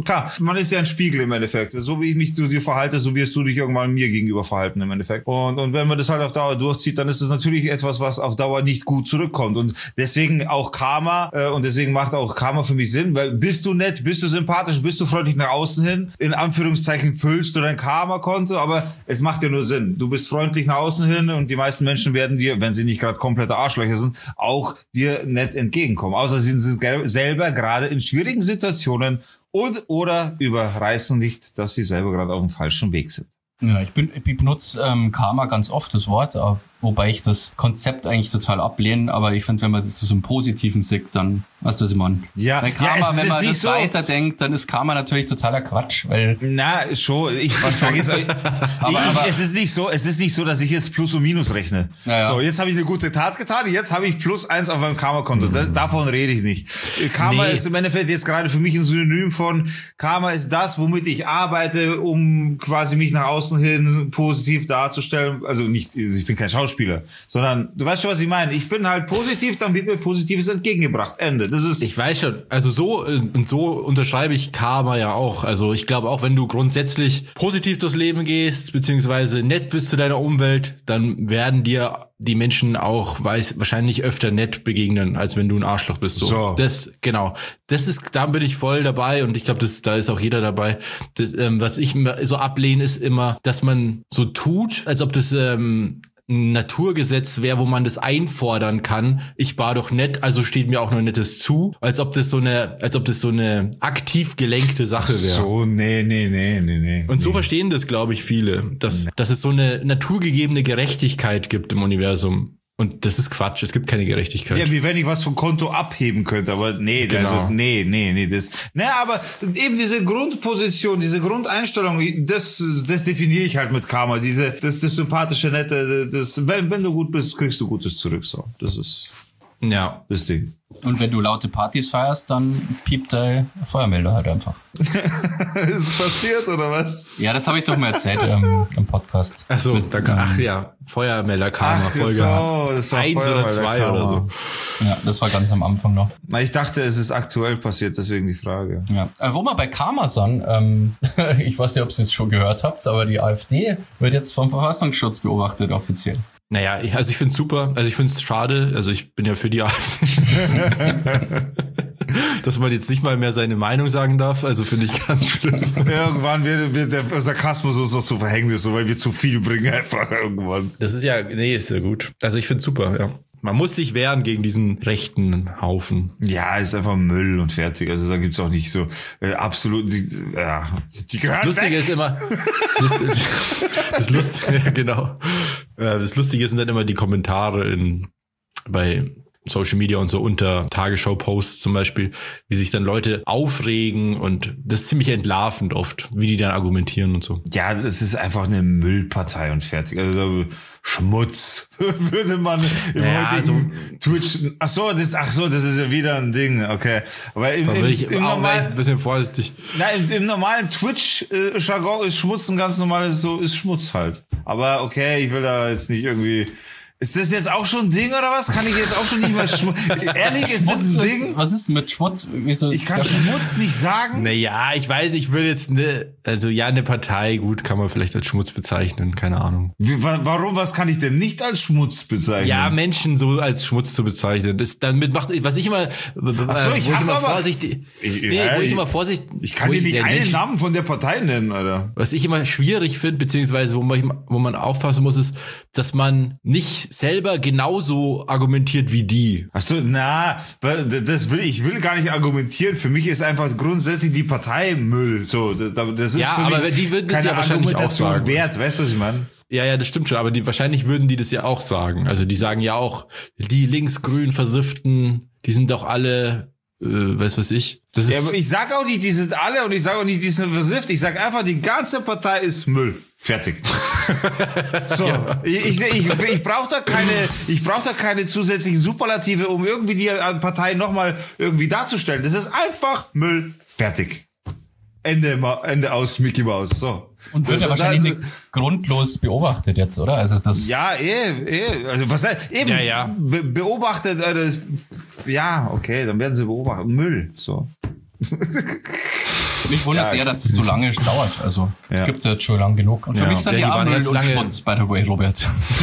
man ist ja ein Spiegel im Endeffekt. So wie ich mich zu dir verhalte, so wirst du dich irgendwann mir gegenüber verhalten im Endeffekt. Und, und wenn man das halt auf Dauer durchzieht, dann ist es natürlich etwas, was auf Dauer nicht gut zurückkommt. Und deswegen auch Karma, äh, und deswegen macht auch Karma für mich Sinn, weil bist du nett, bist du sympathisch, bist du freundlich nach außen hin, in Anführungszeichen füllst du dein Karma-Konto, aber es macht ja nur Sinn. Du bist freundlich nach außen hin und die meisten Menschen werden dir, wenn sie nicht gerade komplette Arschlöcher sind, auch dir nett entgegenkommen. Außer sie sind selber gerade in schwierigen Situationen und oder überreißen nicht, dass sie selber gerade auf dem falschen Weg sind. Ja, ich, bin, ich benutze ähm, Karma ganz oft, das Wort, aber, wobei ich das Konzept eigentlich total ablehne, aber ich finde, wenn man das zu so einem Positiven sieht, dann, weißt du, was ich meine? Ja, weil Karma, ja, es wenn man ist das so weiterdenkt, dann ist Karma natürlich totaler Quatsch, weil... Na, schon, ich, ich sage jetzt, ich, aber, ich, aber, es ist nicht so, es ist nicht so, dass ich jetzt Plus und Minus rechne. Ja, ja. So, jetzt habe ich eine gute Tat getan, jetzt habe ich Plus eins auf meinem Karma-Konto. Da, davon rede ich nicht. Karma Nee. ist im Endeffekt jetzt gerade für mich ein Synonym von, Karma ist das, womit ich arbeite, um quasi mich nach außen hin positiv darzustellen. Also nicht, ich bin kein Schauspieler, sondern, du weißt schon, was ich meine. Ich bin halt positiv, dann wird mir Positives entgegengebracht. Ende. Das ist... Ich weiß schon, also so und so unterschreibe ich Karma ja auch. Also ich glaube auch, wenn du grundsätzlich positiv durchs Leben gehst, beziehungsweise nett bist zu deiner Umwelt, dann werden dir die Menschen auch weiß, wahrscheinlich öfter nett begegnen, als wenn du ein Arschloch bist. So, So. Das, genau. Das ist, da bin ich voll dabei und ich glaube, das, da ist auch jeder dabei. Das, ähm, was ich immer so ablehne, ist immer, dass man so tut, als ob das ähm, ein Naturgesetz wäre, wo man das einfordern kann. Ich war doch nett, also steht mir auch noch Nettes zu, als ob das so eine, als ob das so eine aktiv gelenkte Sache wäre. So, nee, nee, nee, nee, nee. Und so nee. verstehen das, glaube ich, viele, dass, dass es so eine naturgegebene Gerechtigkeit gibt im Universum. Und das ist Quatsch, es gibt keine Gerechtigkeit. Ja, wie wenn ich was vom Konto abheben könnte, aber nee, Genau. also, nee, nee, nee, das, naja, aber eben diese Grundposition, diese Grundeinstellung, das, das definiere ich halt mit Karma, diese, das, das sympathische, nette, das, wenn, wenn du gut bist, kriegst du Gutes zurück, so, das ist Ja. das Ding. und wenn du laute Partys feierst, dann piept dein Feuermelder halt einfach. Ist passiert, oder was? Ja, das habe ich doch mal erzählt ähm, im Podcast. Ach so, Mit, da, ach ähm, ja, Feuermelder Karma, Ach Folge so, das war eins oder Feuermelder zwei Karma. oder so. Ja, das war ganz am Anfang noch. Na, ich dachte, es ist aktuell passiert, deswegen die Frage. Ja. Äh, wo wir bei Karma sind, ähm, ich weiß nicht, ob ihr es schon gehört habt, aber die AfD wird jetzt vom Verfassungsschutz beobachtet, offiziell. Naja, ich, also ich finde es super, also ich finde es schade, also ich bin ja für die AfD. Dass man jetzt nicht mal mehr seine Meinung sagen darf, also finde ich ganz schlimm. Irgendwann wird, wird der Sarkasmus uns noch zu Verhängnis, so, weil wir zu viel bringen einfach irgendwann. Das ist ja, nee, ist ja gut. Also ich finde es super, ja. Man muss sich wehren gegen diesen rechten Haufen. Ja, ist einfach Müll und fertig. Also da gibt's auch nicht so äh, absolut, die, ja, die Das Lustige ist immer, das Lustige, das Lustige, ja, genau. Äh, Das Lustige sind dann immer die Kommentare in, bei Social Media und so unter Tagesschau-Posts zum Beispiel, wie sich dann Leute aufregen und das ist ziemlich entlarvend oft, wie die dann argumentieren und so. Ja, das ist einfach eine Müllpartei und fertig. Also Schmutz würde man im Ja, heutigen Twitch. Ach so, das, ach so, das ist ja wieder ein Ding. Okay, aber im, Da im, bin ich im auch normalen, ein bisschen vorsichtig. na, im, im normalen Twitch-Jargon ist Schmutz ein ganz normales, so ist Schmutz halt. Aber okay, ich will da jetzt nicht irgendwie. Ist das jetzt auch schon ein Ding oder was? Kann ich jetzt auch schon nicht mehr Schmutz? Ehrlich, ist das ein Schmutz Ding? Ist, was ist mit Schmutz? Wieso? Ich kann Schmutz nicht sagen. Naja, ich weiß, ich will jetzt ne, also ja, eine Partei, gut, kann man vielleicht als Schmutz bezeichnen, keine Ahnung. Wie, wa- warum, was kann ich denn nicht als Schmutz bezeichnen? Ja, Menschen so als Schmutz zu bezeichnen, das damit macht, was ich immer, Ach so, äh, ich wo ich hab immer aber- vorsichtig, Ich- nee, ja, wo ich ich- immer vorsichtig, Ich kann wo dir ich- nicht der einen Mensch- Namen von der Partei nennen, Alter. Was ich immer schwierig finde, beziehungsweise wo man, wo man aufpassen muss, ist, dass man nicht selber genauso argumentiert wie die. Ach so, na, weil das will ich will gar nicht argumentieren. Für mich ist einfach grundsätzlich die Partei Müll. So, das, das ist Ja, für aber mich die würden das keine ja wahrscheinlich auch Argumentation sagen. wert. Weißt du, was ich meine? Ja, ja, das stimmt schon, aber die wahrscheinlich würden die das ja auch sagen. Also die sagen ja auch, die linksgrün Versifften, die sind doch alle, äh, weiß was ich. Das ist Ja, aber ich sag auch nicht, die sind alle und ich sage auch nicht, die sind versifft. Ich sag einfach, die ganze Partei ist Müll. Fertig. So, ich, ich, ich, ich brauche da keine, ich brauche da keine zusätzlichen Superlative, um irgendwie die Partei nochmal irgendwie darzustellen. Das ist einfach Müll. Fertig. Ende, Ma- Ende aus, Mickey Mouse. So. Und wird ja Da- wahrscheinlich da- nicht grundlos beobachtet jetzt, oder? Also das. Ja, eh, eh. Also was heißt, eben, Ja, ja. Be beobachtet, äh, das, ja, okay, dann werden sie beobachtet. Müll, so. Mich wundert Ja, sehr, dass das so lange dauert. Also, das Ja. gibt's ja jetzt schon lang genug. Und für Ja. mich sind Ja, die die waren Abendöl jetzt und lange- Schmutz, by the way, Robert.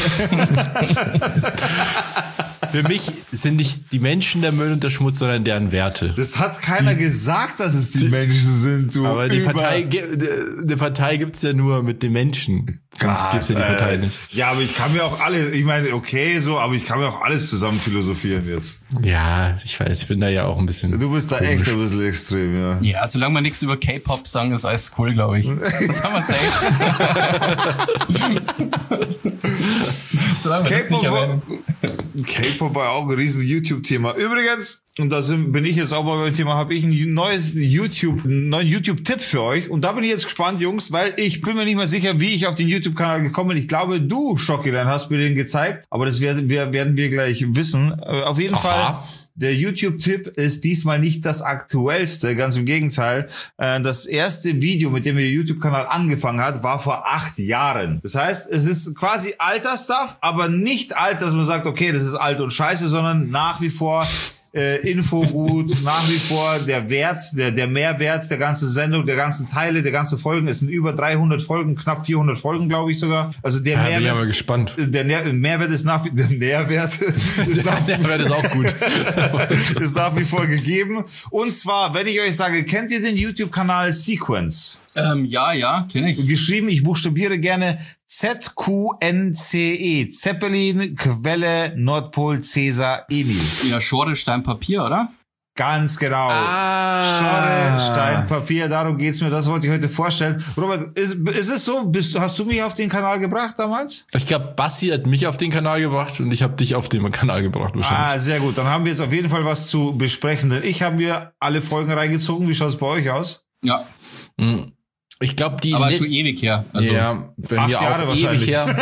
Für mich sind nicht die Menschen der Müll und der Schmutz, sondern deren Werte. Das hat keiner gesagt, dass es die Menschen sind, du. Aber die Über- Partei, ge- die Partei gibt's ja nur mit den Menschen. Sonst gibt's ja die Partei äh, nicht. Ja, aber ich kann mir auch alle, ich meine, okay, so, aber ich kann mir auch alles zusammen philosophieren jetzt. Ja, ich weiß, ich bin da ja auch ein bisschen. Du bist da komisch. echt ein bisschen extrem, ja. Ja, solange wir nichts über K-Pop sagen, ist alles cool, glaube ich. Das haben wir safe. Solange wir das nicht K-Pop war, erwähnen. K-Pop war auch ein riesen YouTube-Thema. Übrigens, und da sind, bin ich jetzt auch mal beim Thema, habe ich ein neues YouTube, einen neuen YouTube-Tipp für euch. Und da bin ich jetzt gespannt, Jungs, weil ich bin mir nicht mehr sicher, wie ich auf den YouTube-Kanal gekommen bin. Ich glaube, du, Schockilein, hast mir den gezeigt. Aber das werden wir, werden wir gleich wissen. Äh, Auf jeden Aha. Fall. Der YouTube-Tipp ist diesmal nicht das aktuellste, ganz im Gegenteil. Äh, Das erste Video, mit dem der YouTube-Kanal angefangen hat, war vor acht Jahren. Das heißt, es ist quasi alter Stuff, aber nicht alt, dass man sagt, okay, das ist alt und scheiße, sondern nach wie vor äh, Info gut, nach wie vor der Wert, der, der Mehrwert der ganzen Sendung, der ganzen Teile, der ganzen Folgen. Es sind über dreihundert Folgen, knapp vierhundert Folgen, glaube ich sogar. Also der Ja, bin ich Mehrwert, aber gespannt. der Nähr- Mehrwert ist nach wie, der Nährwert ist nach Der wäre das auch gut. ist nach wie vor gegeben. Und zwar, wenn ich euch sage, kennt ihr den YouTube-Kanal Sequence? Ähm, ja, ja, kenne ich. Geschrieben, ich buchstabiere gerne Z Q N C E. Zeppelin, Quelle, Nordpol, Cäsar, Emil. Ja, Schore, Stein, Papier, oder? Ganz genau. Schore, Stein, Papier, darum geht's mir. Das wollte ich heute vorstellen. Robert, ist, ist es so? Bist, du- hast du mich auf den Kanal gebracht damals? Ich glaube, Bassi hat mich auf den Kanal gebracht und ich habe dich auf den Kanal gebracht wahrscheinlich. Ah, sehr gut. Dann haben wir jetzt auf jeden Fall was zu besprechen. Denn ich habe mir alle Folgen reingezogen. Wie schaut's bei euch aus? Ja, Ich glaube, die aber Let- schon ewig her. Also, ja, bei acht mir Jahre auch wahrscheinlich. ewig her.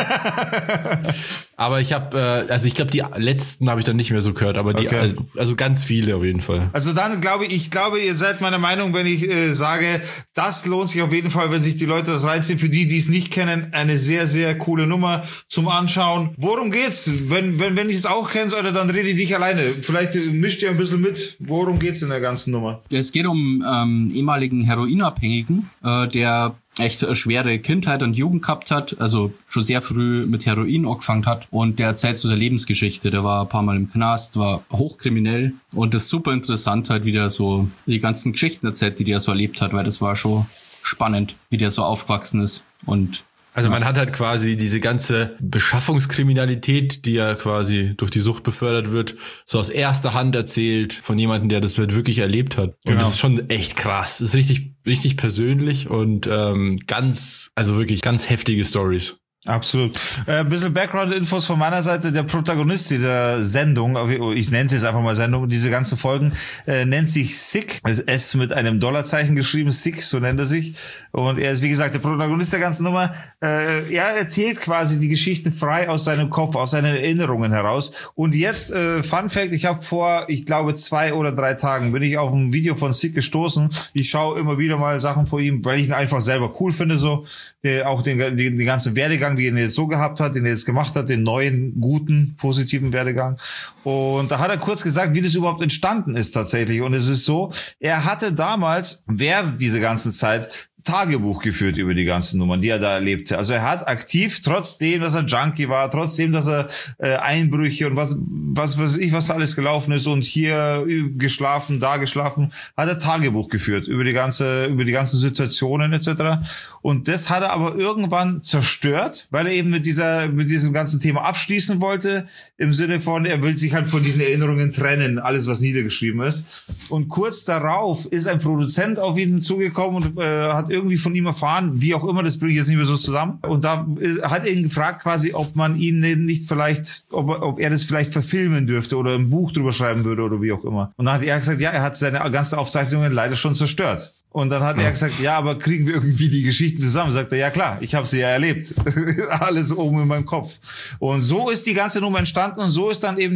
Aber ich habe, äh, also ich glaube, die letzten habe ich dann nicht mehr so gehört, aber die, Okay. also, also ganz viele auf jeden Fall. Also dann glaube ich, ich glaube, ihr seid meiner Meinung, wenn ich äh, sage, das lohnt sich auf jeden Fall, wenn sich die Leute das reinziehen. Für die, die es nicht kennen, eine sehr, sehr coole Nummer zum Anschauen. Worum geht's? Wenn, wenn, wenn ich es auch kennen sollte, dann rede ich nicht alleine. Vielleicht äh, mischt ihr ein bisschen mit. Worum geht's in der ganzen Nummer? es geht um ähm, ehemaligen Heroinabhängigen, äh, der echt eine schwere Kindheit und Jugend gehabt hat, also schon sehr früh mit Heroin angefangen hat und der erzählt so seine Lebensgeschichte. Der war ein paar Mal im Knast, war hochkriminell und das ist super interessant halt, wie der so die ganzen Geschichten erzählt, die der so erlebt hat, weil das war schon spannend, wie der so aufgewachsen ist und Also man hat halt quasi diese ganze Beschaffungskriminalität, die ja quasi durch die Sucht befördert wird, so aus erster Hand erzählt von jemandem, der das halt wirklich erlebt hat. Und Genau. das ist schon echt krass. Das ist richtig, richtig persönlich und ähm, ganz, also wirklich ganz heftige Stories. Absolut. Äh, ein bisschen Background-Infos von meiner Seite. Der Protagonist dieser Sendung, ich nenne es jetzt einfach mal Sendung, diese ganzen Folgen, äh, nennt sich Sick. S mit einem Dollarzeichen geschrieben, Sick, so nennt er sich. Und er ist, wie gesagt, der Protagonist der ganzen Nummer. Äh, er erzählt quasi die Geschichten frei aus seinem Kopf, aus seinen Erinnerungen heraus. Und jetzt, äh, Fun Fact, ich habe vor, ich glaube, zwei oder drei Tagen bin ich auf ein Video von Sick gestoßen. Ich schaue immer wieder mal Sachen von ihm, weil ich ihn einfach selber cool finde, so. Der, auch den, den, den ganzen Werdegang, den er jetzt so gehabt hat, den er jetzt gemacht hat, den neuen, guten, positiven Werdegang. Und da hat er kurz gesagt, wie das überhaupt entstanden ist tatsächlich. Und es ist so, er hatte damals, während dieser ganzen Zeit, Tagebuch geführt über die ganzen Nummern, die er da erlebte. Also er hat aktiv, trotzdem, dass er Junkie war, trotzdem, dass er äh, Einbrüche und was, was weiß ich, was da alles gelaufen ist und hier geschlafen, da geschlafen, hat er Tagebuch geführt über die ganze, über die ganzen Situationen et cetera. Und das hat er aber irgendwann zerstört, weil er eben mit dieser, mit diesem ganzen Thema abschließen wollte, im Sinne von, er will sich halt von diesen Erinnerungen trennen, alles was niedergeschrieben ist. Und kurz darauf ist ein Produzent auf ihn zugekommen und äh, hat irgendwie von ihm erfahren, wie auch immer, das bringe ich jetzt nicht mehr so zusammen. Und da ist, hat er ihn gefragt quasi, ob man ihn nicht vielleicht, ob, ob er das vielleicht verfilmen dürfte oder ein Buch drüber schreiben würde oder wie auch immer. Und dann hat er gesagt, ja, er hat seine ganzen Aufzeichnungen leider schon zerstört. Und dann hat ja. er gesagt, ja, aber kriegen wir irgendwie die Geschichten zusammen? Sagt er, ja klar, ich habe sie ja erlebt. Alles oben in meinem Kopf. Und so ist die ganze Nummer entstanden und so ist dann eben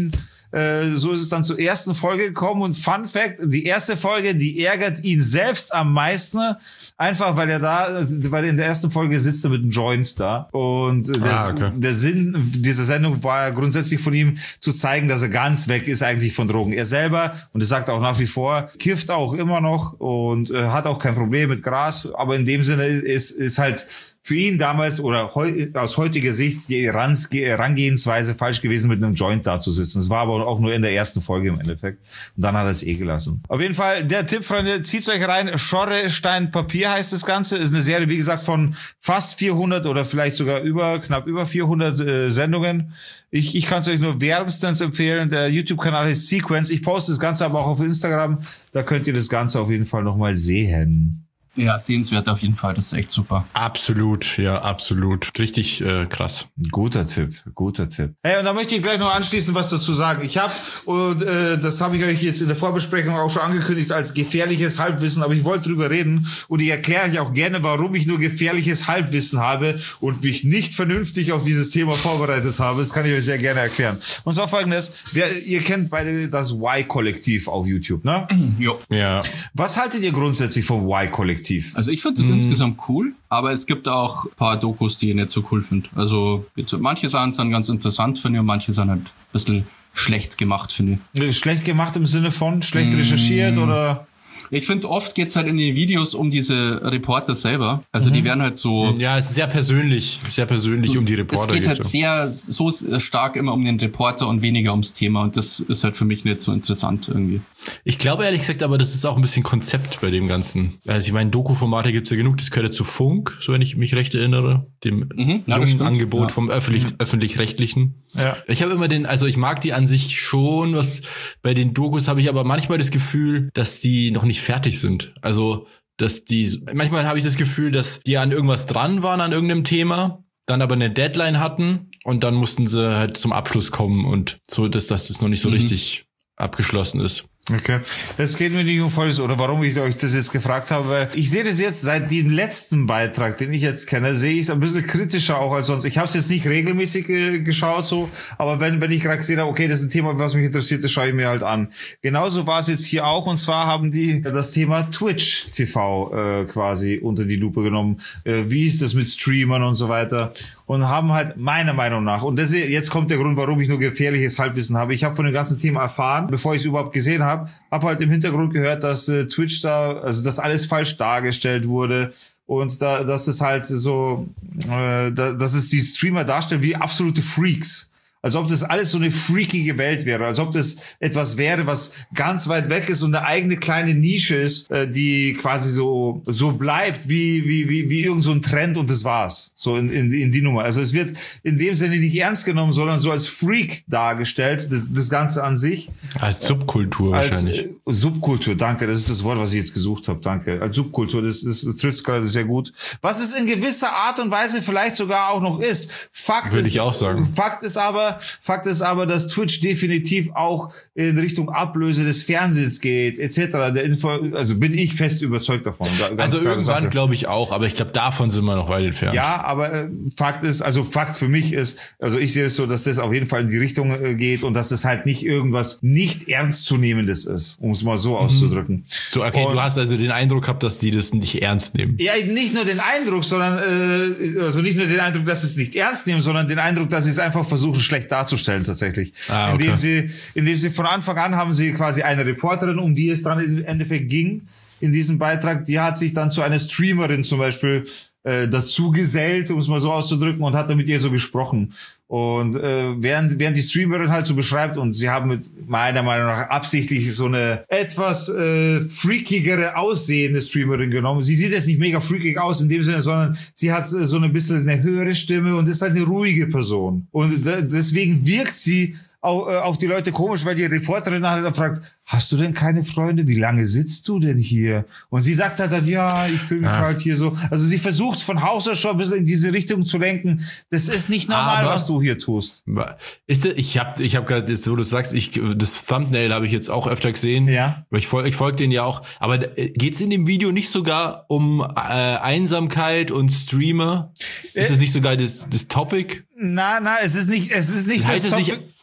äh, so ist es dann zur ersten Folge gekommen und Fun Fact, die erste Folge, die ärgert ihn selbst am meisten, einfach weil er da, weil in der ersten Folge sitzt er mit einem Joint da und das, ah, okay. der Sinn dieser Sendung war grundsätzlich von ihm zu zeigen, dass er ganz weg ist eigentlich von Drogen. Er selber, und er sagt auch nach wie vor, kifft auch immer noch und äh, hat auch kein Problem mit Gras, aber in dem Sinne ist, ist halt für ihn damals oder heu, aus heutiger Sicht die Herangehensweise falsch gewesen, mit einem Joint da zu sitzen. Das war aber auch nur in der ersten Folge im Endeffekt. Und dann hat er es eh gelassen. Auf jeden Fall, der Tipp, Freunde, zieht's euch rein. Schorre, Stein, Papier heißt das Ganze. Ist eine Serie, wie gesagt, von fast vierhundert oder vielleicht sogar über, knapp über vierhundert äh, Sendungen. Ich, ich kann es euch nur wärmstens empfehlen. Der YouTube-Kanal heißt Sequence. Ich poste das Ganze aber auch auf Instagram. Da könnt ihr das Ganze auf jeden Fall nochmal sehen. Ja, sehenswert auf jeden Fall, das ist echt super. Absolut, ja, absolut. Richtig äh, krass. Guter Tipp, guter Tipp. Hey, und da möchte ich gleich noch anschließend was dazu sagen. Ich habe, und äh, das habe ich euch jetzt in der Vorbesprechung auch schon angekündigt, als gefährliches Halbwissen, aber ich wollte drüber reden und ich erkläre euch auch gerne, warum ich nur gefährliches Halbwissen habe und mich nicht vernünftig auf dieses Thema vorbereitet habe. Das kann ich euch sehr gerne erklären. Und zwar folgendes, wer, ihr kennt beide das Y-Kollektiv auf YouTube, ne? Jo. Ja. Was haltet ihr grundsätzlich vom Y-Kollektiv? Also ich finde das mhm. insgesamt cool, aber es gibt auch ein paar Dokus, die ich nicht so cool finde. Also manche Sachen sind ganz interessant, finde ich, und manche sind halt ein bisschen schlecht gemacht, finde ich. Schlecht gemacht im Sinne von schlecht mhm. recherchiert oder... Ich finde, oft geht's halt in den Videos um diese Reporter selber. Also mhm. die werden halt so... Ja, es ist sehr persönlich, sehr persönlich so, um die Reporter. Es geht halt so. sehr, so stark immer um den Reporter und weniger ums Thema. Und das ist halt für mich nicht so interessant irgendwie. Ich glaube ehrlich gesagt, aber das ist auch ein bisschen Konzept bei dem Ganzen. Also ich meine, Doku-Formate gibt's ja genug. Das gehört ja zu Funk, so wenn ich mich recht erinnere. Dem mhm, ja, Angebot ja. vom öffentlich, mhm. öffentlich-rechtlichen. Ja. Ich habe immer den, also ich mag die an sich schon, was bei den Dokus habe ich aber manchmal das Gefühl, dass die noch nicht fertig sind. Also, dass die, manchmal habe ich das Gefühl, dass die an irgendwas dran waren, an irgendeinem Thema, dann aber eine Deadline hatten und dann mussten sie halt zum Abschluss kommen und so, dass, dass das noch nicht so mhm. richtig abgeschlossen ist. Okay. Jetzt geht mir nicht um Folgendes, oder warum ich euch das jetzt gefragt habe, weil ich sehe das jetzt seit dem letzten Beitrag, den ich jetzt kenne, sehe ich es ein bisschen kritischer auch als sonst. Ich habe es jetzt nicht regelmäßig äh, geschaut, so, aber wenn wenn ich gerade gesehen habe, okay, das ist ein Thema, was mich interessiert, das schaue ich mir halt an. Genauso war es jetzt hier auch, und zwar haben die das Thema Twitch T V äh, quasi unter die Lupe genommen. Äh, wie ist das mit Streamern und so weiter? Und haben halt meiner Meinung nach, und das ist, jetzt kommt der Grund, warum ich nur gefährliches Halbwissen habe. Ich habe von dem ganzen Thema erfahren, bevor ich es überhaupt gesehen habe. Habe halt im Hintergrund gehört, dass äh, Twitch da, also dass alles falsch dargestellt wurde und da, dass es halt so, äh, da, dass es die Streamer darstellen wie absolute Freaks. Als ob das alles so eine freakige Welt wäre, als ob das etwas wäre, was ganz weit weg ist und eine eigene kleine Nische ist, äh, die quasi so so bleibt wie wie wie wie irgend so ein Trend, und das war's. So in in, in die Nummer. Also es wird in dem Sinne nicht ernst genommen, sondern so als Freak dargestellt, das das Ganze an sich. Als Subkultur als, wahrscheinlich. Äh, Subkultur, danke, das ist das Wort, was ich jetzt gesucht habe, danke. Als Subkultur, das, das, das trifft gerade sehr gut. Was es in gewisser Art und Weise vielleicht sogar auch noch ist. Fakt Würde ist, ich auch sagen. Fakt ist aber, Fakt ist aber, dass Twitch definitiv auch in Richtung Ablöse des Fernsehens geht, et cetera. Der Info, also bin ich fest überzeugt davon. Also irgendwann glaube ich auch, aber ich glaube, davon sind wir noch weit entfernt. Ja, aber äh, Fakt ist, also Fakt für mich ist, also ich sehe es so, dass das auf jeden Fall in die Richtung äh, geht und dass es halt nicht irgendwas nicht ernstzunehmendes ist, um es mal so mhm. auszudrücken. So, okay, und du hast also den Eindruck gehabt, dass die das nicht ernst nehmen. Ja, nicht nur den Eindruck, sondern äh, also nicht nur den Eindruck, dass sie es nicht ernst nehmen, sondern den Eindruck, dass sie es einfach versuchen, schlecht darzustellen tatsächlich. Ah, okay. Indem sie, indem sie von Anfang an haben sie quasi eine Reporterin, um die es dann im Endeffekt ging in diesem Beitrag, die hat sich dann zu einer Streamerin zum Beispiel äh, dazu gesellt, um es mal so auszudrücken, und hat dann mit ihr so gesprochen. Und äh, während während die Streamerin halt so beschreibt, und sie haben mit meiner Meinung nach absichtlich so eine etwas äh, freakigere aussehende Streamerin genommen. Sie sieht jetzt nicht mega freakig aus in dem Sinne, sondern sie hat so ein bisschen eine höhere Stimme und ist halt eine ruhige Person. Und da, deswegen wirkt sie auf, äh, auf die Leute komisch, weil die Reporterin halt dann fragt, hast du denn keine Freunde? Wie lange sitzt du denn hier? Und sie sagt halt dann, ja, ich fühle mich ja. halt hier so. Also sie versucht von Haus aus schon ein bisschen in diese Richtung zu lenken. Das ist nicht normal, aber was du hier tust. Ist das, ich habe ich hab gerade, wo du sagst, ich, das Thumbnail habe ich jetzt auch öfter gesehen. Ja. Ich folge ich folg denen ja auch. Aber geht's in dem Video nicht sogar um äh, Einsamkeit und Streamer? Ist das nicht sogar das, das Topic? Na, na, es ist nicht, es ist nicht heißt das es Topic. nicht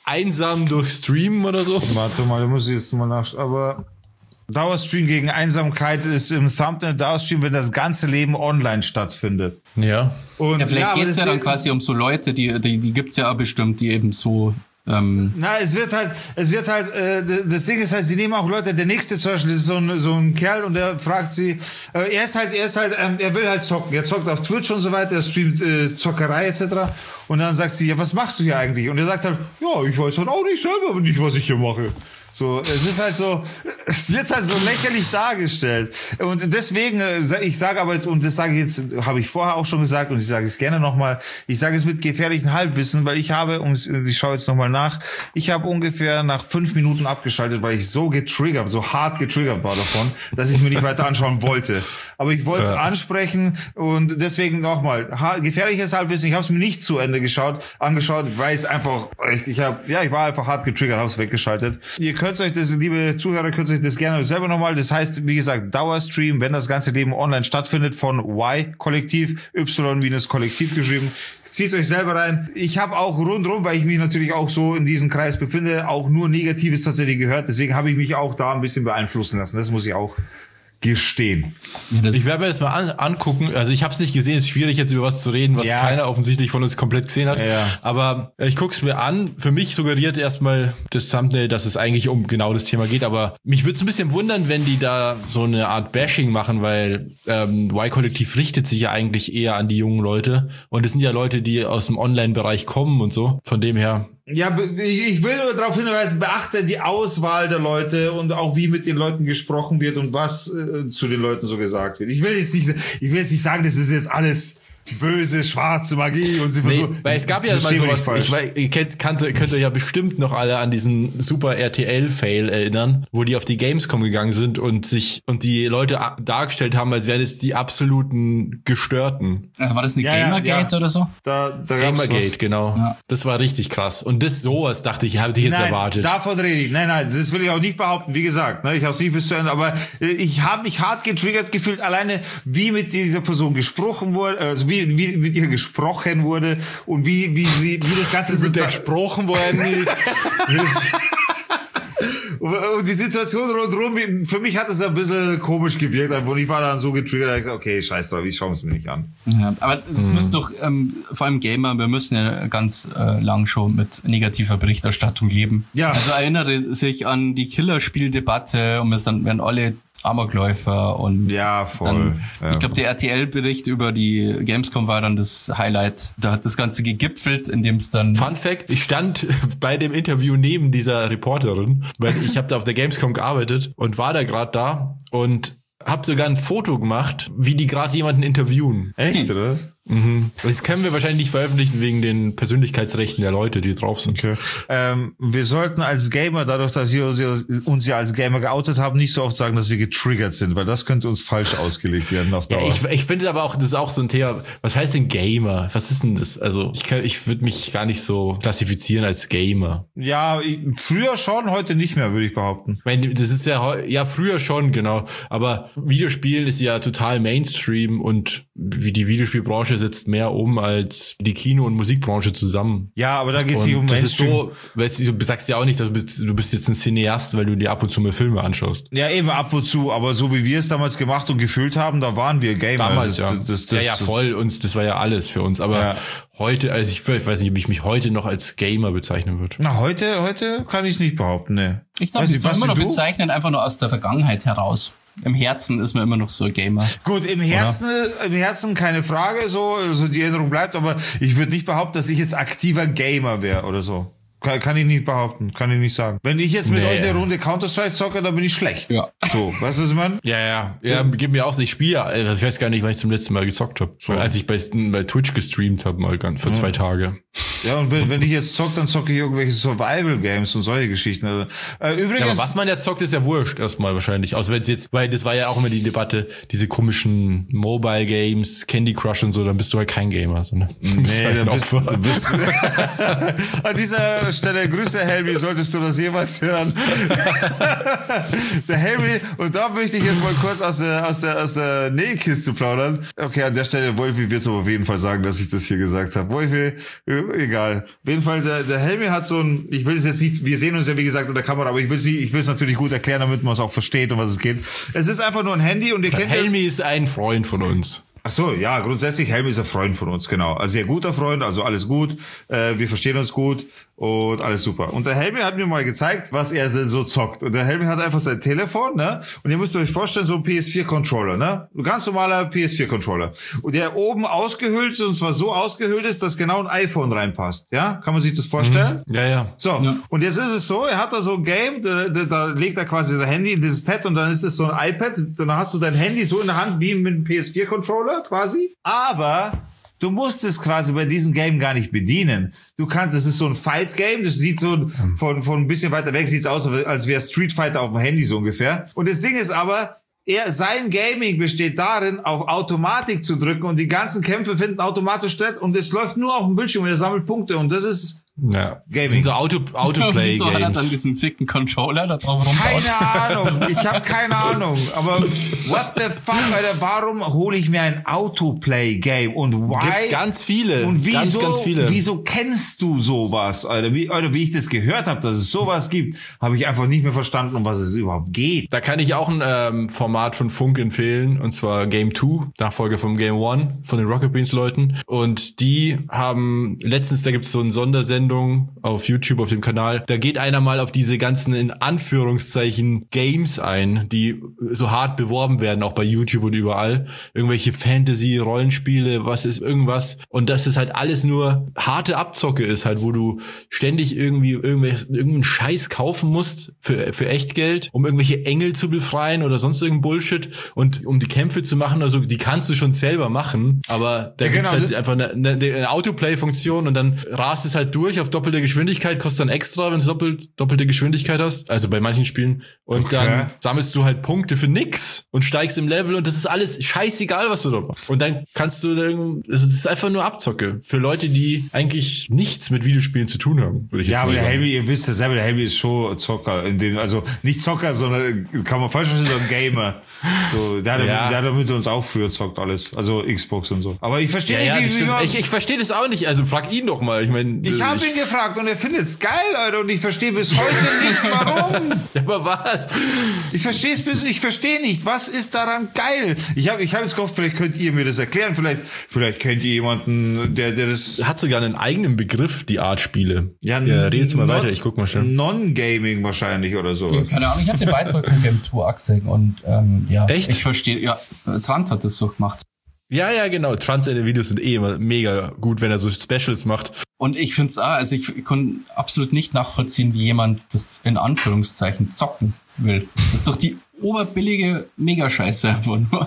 einsam durch Streamen oder so. Warte mal, da muss ich jetzt mal nach. Aber Dauerstream gegen Einsamkeit ist im Thumbnail Dauerstream, wenn das ganze Leben online stattfindet. Ja. Und Ja, vielleicht ja, geht's ja das- dann quasi um so Leute, die, die, die gibt's ja auch bestimmt, die eben so, ähm, Na, es wird halt, es wird halt, äh, das Ding ist halt, sie nehmen auch Leute, der nächste zum Beispiel, das ist so ein, so ein Kerl und der fragt sie, äh, er ist halt, er ist halt, ähm, er will halt zocken, er zockt auf Twitch und so weiter, er streamt äh, Zockerei et cetera. Und dann sagt sie, ja, was machst du hier eigentlich? Und er sagt halt, ja, ich weiß halt auch nicht selber nicht, was ich hier mache. So, es ist halt so, es wird halt so lächerlich dargestellt. Und deswegen, äh, ich sage aber jetzt, und das sage ich jetzt, habe ich vorher auch schon gesagt, und ich sage es gerne nochmal, ich sage es mit gefährlichem Halbwissen, weil ich habe, und ich schaue jetzt nochmal nach, ich habe ungefähr nach fünf Minuten abgeschaltet, weil ich so getriggert, so hart getriggert war davon, dass ich es mir nicht weiter anschauen wollte. Aber ich wollte es Ja. ansprechen und deswegen nochmal, ha- gefährliches Halbwissen, ich habe es mir nicht zu Ende geschaut, angeschaut, weil es einfach, ich, ich habe, ja, ich war einfach hart getriggert, habe es weggeschaltet. Ihr könnt euch das, liebe Zuhörer, könnt euch das gerne selber nochmal, das heißt, wie gesagt, Dauerstream, wenn das ganze Leben online stattfindet, von Y-Kollektiv, Y-Kollektiv geschrieben. Zieht euch selber rein. Ich habe auch rundrum, weil ich mich natürlich auch so in diesem Kreis befinde, auch nur Negatives tatsächlich gehört. Deswegen habe ich mich auch da ein bisschen beeinflussen lassen. Das muss ich auch gestehen. ja, das, Ich werde mir das mal an, angucken. Also ich habe es nicht gesehen. Es ist schwierig jetzt über was zu reden, was Ja. keiner offensichtlich von uns komplett gesehen hat. Ja. Aber ich gucke es mir an. Für mich suggeriert erstmal das Thumbnail, dass es eigentlich um genau das Thema geht. Aber mich würde es ein bisschen wundern, wenn die da so eine Art Bashing machen, weil ähm, Y-Kollektiv richtet sich ja eigentlich eher an die jungen Leute. Und es sind ja Leute, die aus dem Online-Bereich kommen und so. Von dem her. Ja, be- ich will nur darauf hinweisen, beachte die Auswahl der Leute und auch wie mit den Leuten gesprochen wird und was äh, zu den Leuten so gesagt wird. Ich will jetzt nicht, ich will jetzt nicht sagen, das ist jetzt alles böse, schwarze Magie und sie Nee, versuchen. weil es gab ja mal Versteh mich sowas, falsch. ich weiß, ihr kennt, könnt, könnt euch ja bestimmt noch alle an diesen super R T L-Fail erinnern, wo die auf die Gamescom gegangen sind und sich und die Leute a- dargestellt haben, als wären es die absoluten Gestörten. äh, war das eine Ja, ja, Gamergate ja. oder so? Da, da gab's Gamergate, was. genau. Ja. Das war richtig krass. Und das sowas dachte ich, habe ich jetzt Nein, erwartet. davon rede ich. Nein, nein, das will ich auch nicht behaupten. Wie gesagt, ne, ich habe es nicht bis zu Ende, aber äh, ich habe mich hart getriggert gefühlt, alleine wie mit dieser Person gesprochen wurde, also wie, wie mit ihr gesprochen wurde und wie, wie sie, wie das Ganze so mit der da- gesprochen worden ist. und die Situation rundherum, für mich hat es ein bisschen komisch gewirkt, und ich war dann so getriggert, dass ich gesagt, okay, scheiß drauf, ich schaue es mir nicht an. Ja, aber es Mhm. muss doch, ähm, vor allem Gamer, wir müssen ja ganz äh, lang schon mit negativer Berichterstattung leben. Ja. Also erinnere sich an die Killerspieldebatte und wir sind, werden alle Amokläufer und Ja, voll. Dann, Ja. ich glaube, der R T L-Bericht über die Gamescom war dann das Highlight. Da hat das Ganze gegipfelt, indem es dann... Fun Fact, ich stand bei dem Interview neben dieser Reporterin, weil ich habe da auf der Gamescom gearbeitet und war da gerade da und habe sogar ein Foto gemacht, wie die gerade jemanden interviewen. Echt, oder was? Mhm. Das können wir wahrscheinlich nicht veröffentlichen wegen den Persönlichkeitsrechten der Leute, die drauf sind. Okay. Ähm, wir sollten als Gamer, dadurch, dass wir uns, uns ja als Gamer geoutet haben, nicht so oft sagen, dass wir getriggert sind, weil das könnte uns falsch ausgelegt werden auf Ja, Dauer. ich, ich finde aber auch, das ist auch so ein Thema. Was heißt denn Gamer? Was ist denn das? Also ich, kann- ich würde mich gar nicht so klassifizieren als Gamer. Ja, ich, früher schon, heute nicht mehr, würde ich behaupten. Ich meine, das ist ja heu- ja früher schon, genau. Aber Videospielen ist ja total Mainstream und wie die Videospielbranche setzt mehr um als die Kino- und Musikbranche zusammen. Ja, aber da geht es nicht um Und das ist Mainstream. so, weißt du, du sagst ja auch nicht, dass du bist, du bist jetzt ein Cineast, weil du dir ab und zu mal Filme anschaust. Ja, eben ab und zu, aber so wie wir es damals gemacht und gefühlt haben, da waren wir Gamer. Damals, das, ja. Das, das, ja, ja, voll. Uns, das war ja alles für uns. Aber Ja. heute, also ich, ich weiß nicht, ob ich mich heute noch als Gamer bezeichnen würde. Na, heute, heute kann ich es nicht behaupten, ne. Ich glaube, Weiß die nicht, soll Basti, immer noch du? bezeichnen, einfach nur aus der Vergangenheit heraus. Im Herzen ist man immer noch so ein Gamer. Gut, im Herzen, im Herzen keine Frage, so, also die Erinnerung bleibt, aber ich würde nicht behaupten, dass ich jetzt aktiver Gamer wäre oder so. Kann, kann ich nicht behaupten, kann ich nicht sagen. Wenn ich jetzt mit Nee. euch eine Runde Counter-Strike zocke, dann bin ich schlecht. Ja. So, weißt du, was ich meine? Ja, ja. Ja, gib mir auch, ich spiele, also ich weiß gar nicht, wann ich zum letzten Mal gezockt habe. So. Als ich bei, bei Twitch gestreamt habe, mal ganz, für zwei Tage. Ja, und wenn, wenn ich jetzt zocke, dann zocke ich irgendwelche Survival-Games und solche Geschichten. Also, äh, übrigens, Ja, aber was man ja zockt, ist ja wurscht erstmal wahrscheinlich. Außer wenn es jetzt, weil das war ja auch immer die Debatte, diese komischen Mobile Games, Candy Crush und so, dann bist du halt kein Gamer. So, ne? Du bist Nee, halt dann ein bist, Opfer. du bist an dieser Stelle Grüße, Helmi, solltest du das jemals hören. Der Helmi, und da möchte ich jetzt mal kurz aus der, aus der, aus der Nähkiste plaudern. Okay, an der Stelle, Wolfi wird es aber auf jeden Fall sagen, dass ich das hier gesagt habe. Wolfi, egal. Auf jeden Fall, der, der Helmi hat so ein, ich will es jetzt nicht, wir sehen uns ja wie gesagt in der Kamera, aber ich will es ich will es natürlich gut erklären, damit man es auch versteht, um was es geht. Es ist einfach nur ein Handy und ihr Der kennt Helmi ist ein Freund von uns. Ach so, ja, grundsätzlich Helmi ist ein Freund von uns, genau. Ein sehr guter Freund, also alles gut. Äh, wir verstehen uns gut und alles super. Und der Helmi hat mir mal gezeigt, was er so zockt. Und der Helmi hat einfach sein Telefon, ne? Und ihr müsst euch vorstellen, so ein P S vier Controller, ne? Ein ganz normaler P S vier Controller. Und der oben ausgehöhlt ist, und zwar so ausgehöhlt ist, dass genau ein iPhone reinpasst. Ja? Kann man sich das vorstellen? Mhm. Ja, ja. So, ja. Und jetzt ist es so, er hat da so ein Game, da, da, da legt er quasi sein Handy in dieses Pad und dann ist es so ein iPad. Dann hast du dein Handy so in der Hand wie mit einem P S vier Controller quasi. Aber du musst es quasi bei diesem Game gar nicht bedienen. Du kannst, das ist so ein Fight-Game, das sieht so von, von ein bisschen weiter weg, sieht's aus, als wäre Street Fighter auf dem Handy so ungefähr. Und das Ding ist aber, er, sein Gaming besteht darin, auf Automatik zu drücken und die ganzen Kämpfe finden automatisch statt und es läuft nur auf dem Bildschirm und er sammelt Punkte und das ist ja. Gaming. So Auto, Autoplay Wieso hat er Games. dann diesen sicken Controller da drauf rumbaut? Keine Ahnung, ich habe keine Ahnung, aber what the fuck, Alter, warum hole ich mir ein Autoplay-Game und why? Gibt's ganz viele, und wieso, ganz, ganz viele. Wieso kennst du sowas, Alter? Wie, Alter, wie ich das gehört habe, dass es sowas gibt, habe ich einfach nicht mehr verstanden, um was es überhaupt geht. Da kann ich auch ein ähm, Format von Funk empfehlen, und zwar Game zwei, Nachfolger vom Game One, von den Rocket Beans Leuten. Und die haben, letztens, da gibt's so eine Sondersendung auf YouTube, auf dem Kanal, da geht einer mal auf diese ganzen, in Anführungszeichen, Games ein, die so hart beworben werden, auch bei YouTube und überall. Irgendwelche Fantasy, Rollenspiele, was ist irgendwas. Und dass es halt alles nur harte Abzocke ist, halt, wo du ständig irgendwie irgendwelches, irgendeinen Scheiß kaufen musst für, für Echtgeld, um irgendwelche Engel zu befreien oder sonst irgendein Bullshit und um die Kämpfe zu machen. Also die kannst du schon selber machen, aber da ja, gibt's genau. halt einfach eine, eine, eine Autoplay-Funktion und dann rast es halt durch auf doppelte Geschwindigkeit, kostet dann extra, wenn du doppelt, doppelte Geschwindigkeit hast, also bei manchen Spielen. Und okay. Dann sammelst du halt Punkte für nix und steigst im Level und das ist alles scheißegal, was du da machst. Und dann kannst du, irgendwie, es ist einfach nur Abzocke für Leute, die eigentlich nichts mit Videospielen zu tun haben, würde ich jetzt Ja, mal aber der sagen. Helmi, ihr wisst ja selber, der Helmi ist schon Zocker, in den, also nicht Zocker, sondern kann man falsch verstehen, sondern Gamer. So, der hat, Ja. der hat mit uns auch früher zockt alles, also Xbox und so. Aber ich verstehe Ja, ja, nicht, das wie, wie stimmt. man, ich, ich verstehe das auch nicht. Also frag ihn doch mal. Ich meine, Ich habe ihn gefragt und er findet's geil, Alter, und ich verstehe bis heute nicht, warum. Aber was? Ich verstehe es bis, ich verstehe nicht, was ist daran geil? Ich habe ich hab jetzt gehofft, vielleicht könnt ihr mir das erklären, vielleicht vielleicht kennt ihr jemanden, der der das Hat sogar einen eigenen Begriff, die Art Spiele. ja, Ja, red's mal non- weiter, ich guck mal schnell. Non-Gaming wahrscheinlich oder so. Ja, keine Ahnung, ich habe den Beitrag von Game zwei gesehen und ähm, ja, Echt? ich verstehe, ja, äh, Trant hat das so gemacht. Ja, ja, genau. Trans seine Videos sind eh immer mega gut, wenn er so Specials macht. Und ich finde es auch, also ich, ich kann absolut nicht nachvollziehen, wie jemand das in Anführungszeichen zocken will. Das ist doch die oberbillige Megascheiße einfach nur.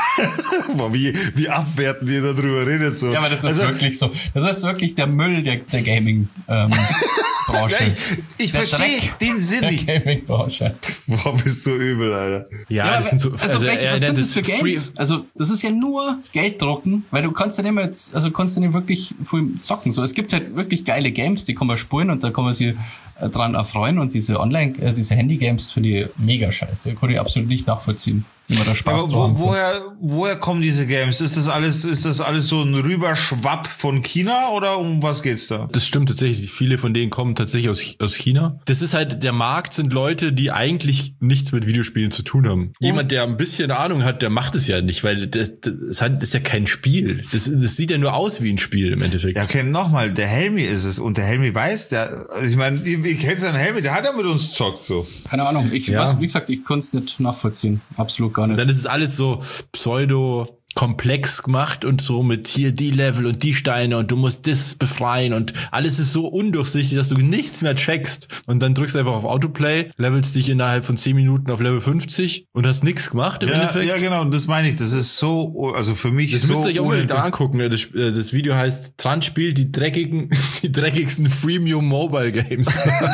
Boah, wie, wie abwertend ihr darüber redet so. Ja, aber das ist Also, wirklich so. Das ist wirklich der Müll der, der Gaming ähm, Branche. Ja, ich ich Der verstehe Dreck den Sinn der nicht. Gaming Branche. Boah, bist du übel, Alter. Ja, Ja, das sind so, also, welche, er was sind nennt das es für Games? Free- Also das ist ja nur Geld drucken, weil du kannst ja nicht mehr jetzt, also kannst du nicht wirklich viel zocken. So, es gibt halt wirklich geile Games, die kann man spielen und da kann man sich äh, dran erfreuen und diese Online, äh, diese Handy-Games finde ich mega scheiße. Kann ich absolut nicht nachvollziehen, wie man da Spaß Aber dran wo, woher, woher kommen diese Games? Ist das alles, ist das alles so ein Rüberschwapp von China oder um was geht's da? Das stimmt tatsächlich. Viele von denen kommen tatsächlich aus, aus China. Das ist halt, der Markt sind Leute, die eigentlich nichts mit Videospielen zu tun haben. Jemand, der ein bisschen Ahnung hat, der macht es ja nicht, weil das, das, ist, halt, das ist ja kein Spiel. Das, das sieht ja nur aus wie ein Spiel im Endeffekt. Ja, okay, nochmal, der Helmi ist es und der Helmi weiß, der, also ich meine, ihr, ihr kennt seinen Helmi, der hat ja mit uns zockt so. Keine Ahnung, ich, Ja. was, wie gesagt, ich konnte es nicht nachvollziehen. Absolut gar nicht. Dann ist es alles so pseudo komplex gemacht und so mit hier die Level und die Steine und du musst das befreien und alles ist so undurchsichtig, dass du nichts mehr checkst und dann drückst du einfach auf Autoplay, levelst dich innerhalb von zehn Minuten auf Level fünfzig und hast nichts gemacht im Ja, Endeffekt. ja, genau, das meine ich, das ist so, also für mich Das so müsst ihr euch unbedingt uninteress- angucken. ne? Das, äh, das Video heißt Trans spielt die dreckigen, die dreckigsten Freemium Mobile Games.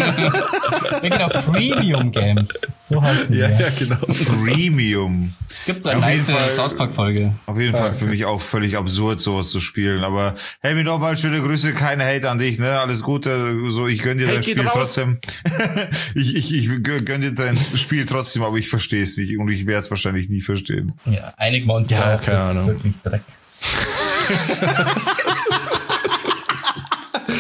Ja, genau, Freemium Games. So heißen die. ja, ja, genau. Premium. Gibt's eine Auf jeden nice Fall. South Park Folge. Auf jeden Fall für mich auch völlig absurd, sowas zu spielen. Aber Helmi, nochmal schöne Grüße, keine Hate an dich, ne? Alles Gute. So, ich gönn dir Hate dein geht Spiel raus. trotzdem. ich, ich, ich gönn dir dein Spiel trotzdem, aber ich verstehe es nicht und ich werde es wahrscheinlich nie verstehen. Ja, einigen wir uns Ja, drauf, keine das ist Ahnung. wirklich Dreck.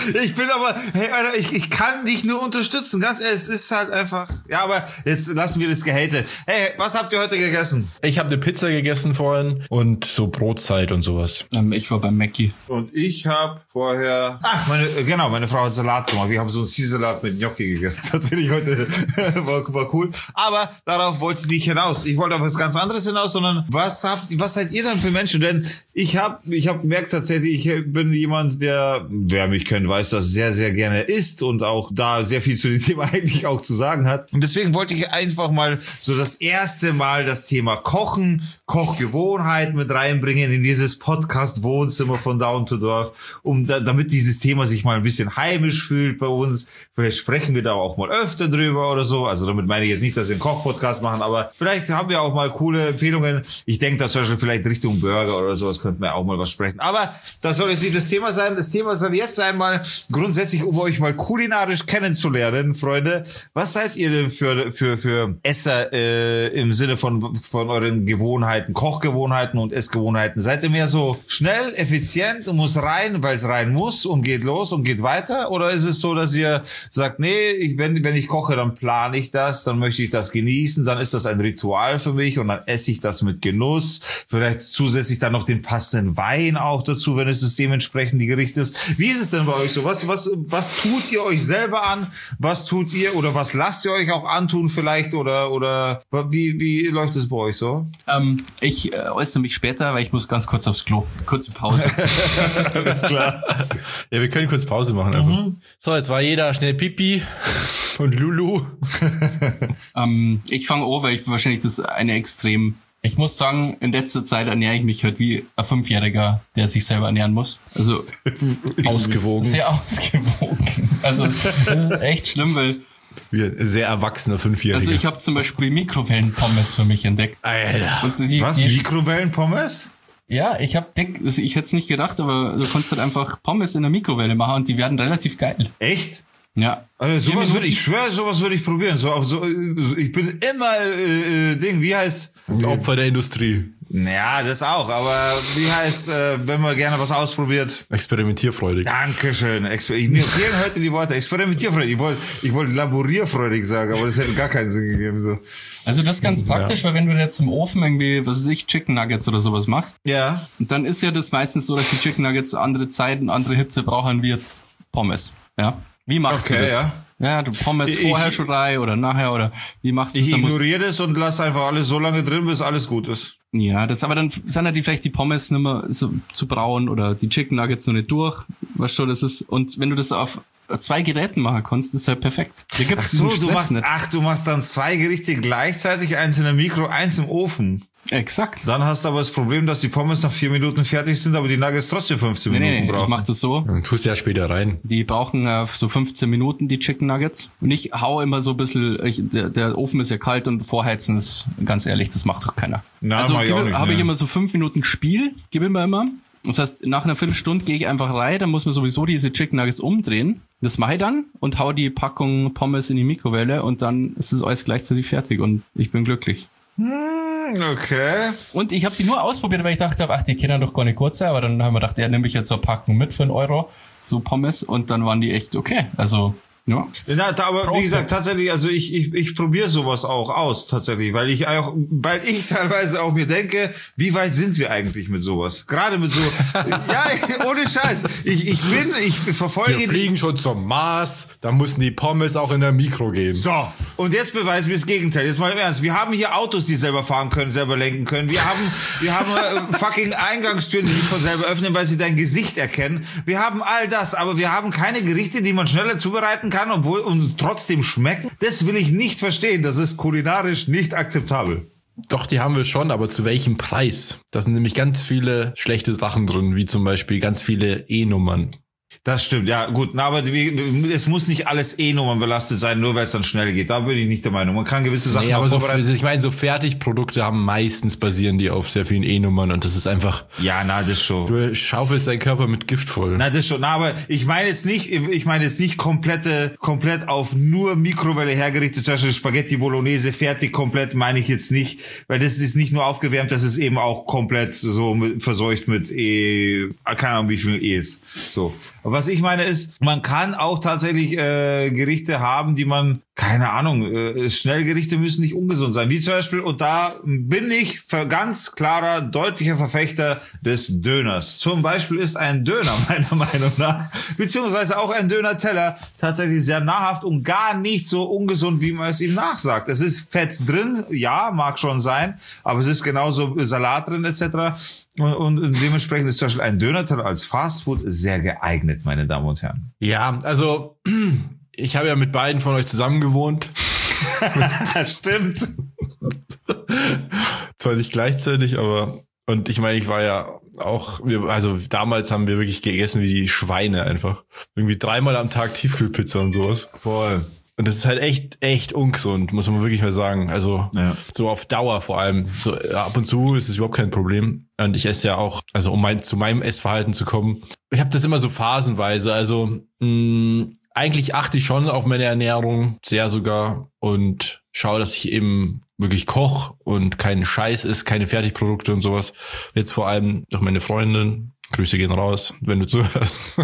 Ich bin aber, hey, Alter, ich, ich kann dich nur unterstützen, ganz ehrlich, es ist halt einfach, ja, aber jetzt lassen wir das Gehate. Hey, was habt ihr heute gegessen? Ich habe eine Pizza gegessen vorhin und so Brotzeit und sowas. Ähm, ich war beim Mackie. Und ich habe vorher, ach, meine, genau, meine Frau hat Salat gemacht. Wir haben so einen Zielsalat mit Gnocchi gegessen. Tatsächlich heute war, war cool. Aber darauf wollte ich nicht hinaus. Ich wollte auf was ganz anderes hinaus, sondern was habt, was seid ihr dann für Menschen? Denn ich habe, ich habe gemerkt tatsächlich, ich bin jemand, der, wer mich kennt, weiß, das sehr, sehr gerne isst und auch da sehr viel zu dem Thema eigentlich auch zu sagen hat. Und deswegen wollte ich einfach mal so das erste Mal das Thema Kochen, Kochgewohnheit mit reinbringen in dieses Podcast-Wohnzimmer von Down to Dorf, um da, damit dieses Thema sich mal ein bisschen heimisch fühlt bei uns. Vielleicht sprechen wir da auch mal öfter drüber oder so. Also damit meine ich jetzt nicht, dass wir einen Koch-Podcast machen, aber vielleicht haben wir auch mal coole Empfehlungen. Ich denke da zum Beispiel vielleicht Richtung Burger oder sowas könnten wir auch mal was sprechen. Aber das soll jetzt nicht das Thema sein. Das Thema soll jetzt sein, mal grundsätzlich, um euch mal kulinarisch kennenzulernen, Freunde. Was seid ihr denn für für für Esser äh, im Sinne von von euren Gewohnheiten, Kochgewohnheiten und Essgewohnheiten? Seid ihr mehr so schnell, effizient und muss rein, weil es rein muss und geht los und geht weiter? Oder ist es so, dass ihr sagt, nee, ich, wenn wenn ich koche, dann plane ich das, dann möchte ich das genießen, dann ist das ein Ritual für mich und dann esse ich das mit Genuss. Vielleicht zusätzlich dann noch den passenden Wein auch dazu, wenn es das dementsprechend die Gerichte ist. Wie ist es denn bei euch so? Was was was tut ihr euch selber an? Was tut ihr oder was lasst ihr euch auch antun vielleicht oder oder wie wie läuft es bei euch so? Ähm, ich äh, äußere mich später, weil ich muss ganz kurz aufs Klo. Kurze Pause. Alles klar. Ja, wir können kurz Pause machen. Mhm. So, jetzt war jeder schnell Pipi und Lulu. ähm, ich fange an, weil ich wahrscheinlich das eine extrem... Ich muss sagen, in letzter Zeit ernähre ich mich halt wie ein Fünfjähriger, der sich selber ernähren muss. Also ausgewogen. Sehr ausgewogen. Also das ist echt schlimm, weil wie ein sehr erwachsener Fünfjähriger. Also ich habe zum Beispiel Mikrowellenpommes für mich entdeckt. Alter. Und die, Was? die, Mikrowellenpommes? Ja, ich habe also ich hätte es nicht gedacht, aber du kannst halt einfach Pommes in der Mikrowelle machen und die werden relativ geil. Echt? Ja. Also sowas würde ich schwöre, sowas würde ich probieren. So auf so, ich bin immer äh, Ding, wie heißt Opfer der Industrie. Ja, das auch, aber wie heißt, äh, wenn man gerne was ausprobiert? Experimentierfreudig. Dankeschön. Exper- ich, mir fehlen heute die Worte. Experimentierfreudig. Ich wollte ich wollte laborierfreudig sagen, aber das hätte gar keinen Sinn gegeben. So. Also das ist ganz praktisch, ja. Weil wenn du jetzt im Ofen irgendwie, was weiß ich, Chicken Nuggets oder sowas machst, ja, dann ist ja das meistens so, dass die Chicken Nuggets andere Zeiten, andere Hitze brauchen wie jetzt Pommes. Ja. Wie machst okay, du das? Ja. Ja, du Pommes ich, vorher schon rein oder nachher oder wie machst du das? Ich ignoriere das und lass einfach alles so lange drin, bis alles gut ist. Ja, das aber dann sind ja die vielleicht die Pommes nicht mehr so zu braun oder die Chicken Nuggets noch nicht durch. Weißt du, das ist, und wenn du das auf zwei Geräten machen kannst, ist halt perfekt. Ach so, du machst, nicht. ach, du machst dann zwei Gerichte gleichzeitig, eins in der Mikro, eins im Ofen. Exakt. Dann hast du aber das Problem, dass die Pommes nach vier Minuten fertig sind, aber die Nuggets trotzdem fünfzehn nee, Minuten nee, brauchen. Ich mach das so. Dann tust du ja später rein. Die brauchen äh, so fünfzehn Minuten, die Chicken Nuggets. Und ich hau immer so ein bisschen, ich, der, der Ofen ist ja kalt und vorheizen ist, ganz ehrlich, das macht doch keiner. Na, also habe ich ne. immer so fünf Minuten Spiel, gebe ich mir immer. Das heißt, nach einer Viertelstunde gehe ich einfach rein, dann muss man sowieso diese Chicken Nuggets umdrehen. Das mache ich dann und hau die Packung Pommes in die Mikrowelle und dann ist das alles gleichzeitig fertig und ich bin glücklich. Okay. Und ich habe die nur ausprobiert, weil ich dachte, ach, die können doch gar nicht kurz sein, aber dann haben wir gedacht, ja, nehme ich jetzt so eine Packung mit für einen Euro, so Pommes, und dann waren die echt okay. Also, ja. Ja, da, aber wie gesagt, tatsächlich, also ich ich ich probiere sowas auch aus, tatsächlich, weil ich auch, weil ich teilweise auch mir denke, wie weit sind wir eigentlich mit sowas? Gerade mit so, ja, ohne Scheiß. Ich ich bin, ich verfolge. Wir fliegen schon zum Mars, da müssen die Pommes auch in der Mikro gehen. So, und jetzt beweisen wir das Gegenteil. Jetzt mal im Ernst. Wir haben hier Autos, die selber fahren können, selber lenken können. Wir haben wir haben äh, fucking Eingangstüren, die sich von selber öffnen, weil sie dein Gesicht erkennen. Wir haben all das, aber wir haben keine Gerichte, die man schneller zubereiten kann. kann, obwohl und trotzdem schmecken. Das will ich nicht verstehen. Das ist kulinarisch nicht akzeptabel. Doch, die haben wir schon, aber zu welchem Preis? Da sind nämlich ganz viele schlechte Sachen drin, wie zum Beispiel ganz viele E-Nummern. Das stimmt, ja gut, na, aber wie, es muss nicht alles E-Nummern belastet sein, nur weil es dann schnell geht. Da bin ich nicht der Meinung. Man kann gewisse Sachen nee, aber so, vorbereiten. ich meine, so Fertigprodukte haben meistens basieren die auf sehr vielen E-Nummern und das ist einfach. Ja, na, das schon. Du schaufelst deinen Körper mit Gift voll. Na, das schon. Na, aber ich meine jetzt nicht, ich meine jetzt nicht komplette, komplett auf nur Mikrowelle hergerichtet, zum Beispiel Spaghetti Bolognese fertig komplett, meine ich jetzt nicht, weil das ist nicht nur aufgewärmt, das ist eben auch komplett so mit, verseucht mit E, keine Ahnung wie viel E's. So. Was ich meine ist, man kann auch tatsächlich äh, Gerichte haben, die man, keine Ahnung, äh, Schnellgerichte müssen nicht ungesund sein. Wie zum Beispiel, und da bin ich für ganz klarer, deutlicher Verfechter des Döners. Zum Beispiel ist ein Döner meiner Meinung nach, beziehungsweise auch ein Döner-Teller tatsächlich sehr nahrhaft und gar nicht so ungesund, wie man es ihm nachsagt. Es ist Fett drin, ja, mag schon sein, aber es ist genauso Salat drin et cetera. Und, und dementsprechend ist zum Beispiel ein Döner-Teller als Fastfood sehr geeignet, meine Damen und Herren. Ja, also ich habe ja mit beiden von euch zusammen gewohnt. Stimmt. Zwar nicht gleichzeitig, aber und ich meine, ich war ja auch, also damals haben wir wirklich gegessen wie die Schweine einfach. Irgendwie dreimal am Tag Tiefkühlpizza und sowas. Voll. Und das ist halt echt, echt ungesund, muss man wirklich mal sagen. Also ja. So auf Dauer vor allem. So ab und zu ist es überhaupt kein Problem. Und ich esse ja auch, also um mein, zu meinem Essverhalten zu kommen. Ich habe das immer so phasenweise. Also mh, eigentlich achte ich schon auf meine Ernährung, sehr sogar. Und schaue, dass ich eben wirklich koche und keinen Scheiß esse, keine Fertigprodukte und sowas. Jetzt vor allem durch meine Freundin. Grüße gehen raus, wenn du zuhörst.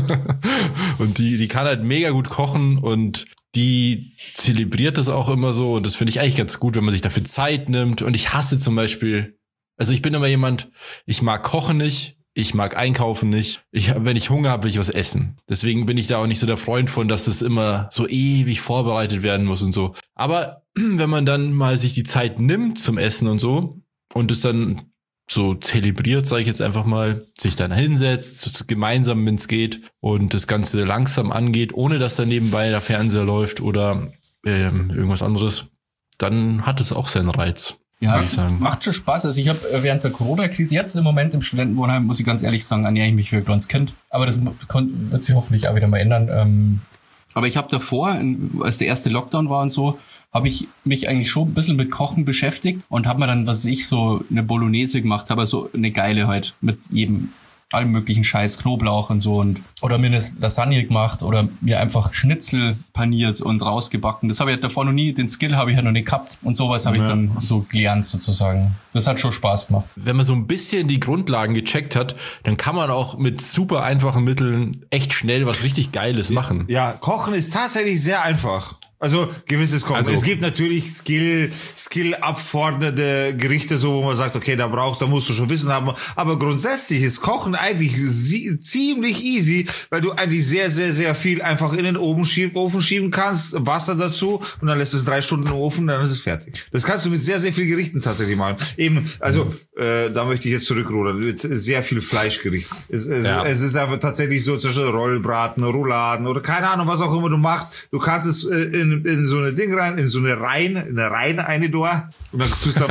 Und die, die kann halt mega gut kochen und die zelebriert das auch immer so. Und das finde ich eigentlich ganz gut, wenn man sich dafür Zeit nimmt. Und ich hasse zum Beispiel, also ich bin immer jemand, ich mag kochen nicht, ich mag einkaufen nicht. Ich, wenn ich Hunger habe, will ich was essen. Deswegen bin ich da auch nicht so der Freund von, dass das immer so ewig vorbereitet werden muss und so. Aber wenn man dann mal sich die Zeit nimmt zum Essen und so und es dann so zelebriert, sage ich jetzt einfach mal, sich dann hinsetzt, gemeinsam, wenn es geht und das Ganze langsam angeht, ohne dass da nebenbei der Fernseher läuft oder ähm, irgendwas anderes, dann hat es auch seinen Reiz. Ja, es macht schon Spaß. Also ich habe während der Corona-Krise jetzt im Moment im Studentenwohnheim, muss ich ganz ehrlich sagen, ernähre ich mich wie ein kleines Kind. Aber das wird sich hoffentlich auch wieder mal ändern. Ähm, aber ich habe davor, als der erste Lockdown war und so, habe ich mich eigentlich schon ein bisschen mit Kochen beschäftigt und habe mir dann, was ich so eine Bolognese gemacht habe, so eine geile halt mit jedem, allem möglichen Scheiß, Knoblauch und so und oder mir eine Lasagne gemacht oder mir einfach Schnitzel paniert und rausgebacken. Das habe ich halt davor noch nie, den Skill habe ich ja noch nicht gehabt und sowas habe ja. ich dann so gelernt sozusagen. Das hat schon Spaß gemacht. Wenn man so ein bisschen die Grundlagen gecheckt hat, dann kann man auch mit super einfachen Mitteln echt schnell was richtig Geiles machen. Ja, Kochen ist tatsächlich sehr einfach. Also gewisses Kochen. Also, es gibt natürlich Skill, Skill abfordernde Gerichte, so wo man sagt, okay, da brauchst, da musst du schon Wissen haben. Aber grundsätzlich ist Kochen eigentlich sie, ziemlich easy, weil du eigentlich sehr, sehr, sehr viel einfach in den Ofen schieben, Ofen schieben kannst, Wasser dazu und dann lässt es drei Stunden im Ofen, dann ist es fertig. Das kannst du mit sehr, sehr vielen Gerichten tatsächlich machen. Eben, also äh, da möchte ich jetzt zurückrudern. Mit sehr viel Fleischgericht. Es, es, ja. es ist aber tatsächlich so zwischen Rollbraten, Rouladen oder keine Ahnung, was auch immer du machst. Du kannst es äh, in in so eine Ding rein, in so eine Reihen, in eine Reihen eine Dor und dann tust du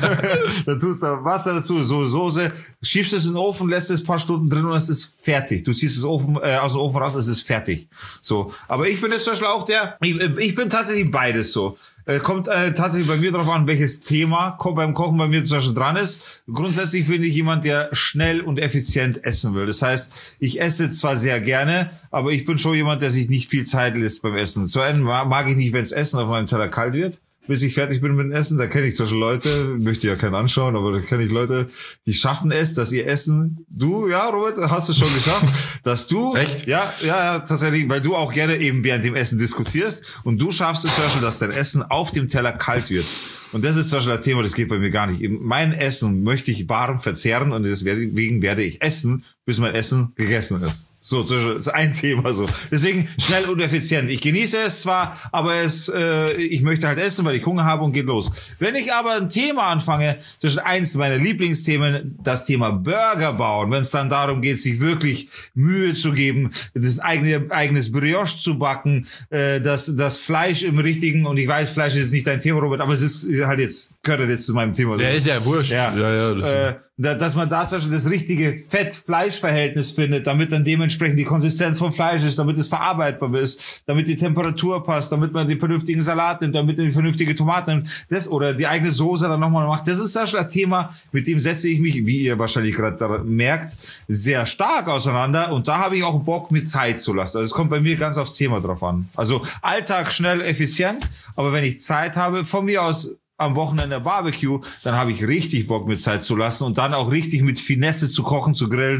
dann tust du Wasser dazu, so Soße, schiebst es in den Ofen, lässt es ein paar Stunden drin und es ist fertig. Du ziehst es Ofen, äh, aus dem Ofen raus, es ist fertig. So, aber ich bin jetzt zum Beispiel auch der, ich, ich bin tatsächlich beides so. Kommt äh, tatsächlich bei mir drauf an, welches Thema beim Kochen bei mir zum Beispiel dran ist. Grundsätzlich bin ich jemand, der schnell und effizient essen will. Das heißt, ich esse zwar sehr gerne, aber ich bin schon jemand, der sich nicht viel Zeit lässt beim Essen. Zu einem mag ich nicht, wenn das Essen auf meinem Teller kalt wird, bis ich fertig bin mit dem Essen. Da kenne ich zum Beispiel Leute, möchte ja keinen anschauen, aber da kenne ich Leute, die schaffen es, dass ihr Essen, du, ja, Robert, hast du schon geschafft, dass du, echt? Ja, ja, ja, tatsächlich, weil du auch gerne eben während dem Essen diskutierst und du schaffst es zum Beispiel, dass dein Essen auf dem Teller kalt wird. Und das ist zum Beispiel ein Thema, das geht bei mir gar nicht. Mein Essen möchte ich warm verzehren und deswegen werde ich essen, bis mein Essen gegessen ist. So, das ist ein Thema so. Deswegen schnell und effizient. Ich genieße es zwar, aber es, äh, ich möchte halt essen, weil ich Hunger habe und geht los. Wenn ich aber ein Thema anfange, das ist eins meiner Lieblingsthemen, das Thema Burger bauen. Wenn es dann darum geht, sich wirklich Mühe zu geben, das eigene eigenes Brioche zu backen, äh, das das Fleisch im richtigen, und ich weiß, Fleisch ist nicht dein Thema, Robert, aber es ist halt jetzt, gehört jetzt zu meinem Thema. Der ist ja wurscht. Ja, ja, ja das äh, dass man da das richtige Fett-Fleisch-Verhältnis findet, damit dann dementsprechend die Konsistenz vom Fleisch ist, damit es verarbeitbar ist, damit die Temperatur passt, damit man den vernünftigen Salat nimmt, damit man die vernünftige Tomate nimmt, das oder die eigene Soße dann nochmal macht. Das ist das Thema, mit dem setze ich mich, wie ihr wahrscheinlich gerade merkt, sehr stark auseinander, und da habe ich auch Bock, mit Zeit zu lassen. Also es kommt bei mir ganz aufs Thema drauf an. Also Alltag schnell, effizient, aber wenn ich Zeit habe, von mir aus am Wochenende Barbecue, dann habe ich richtig Bock, mit Zeit zu lassen und dann auch richtig mit Finesse zu kochen, zu grillen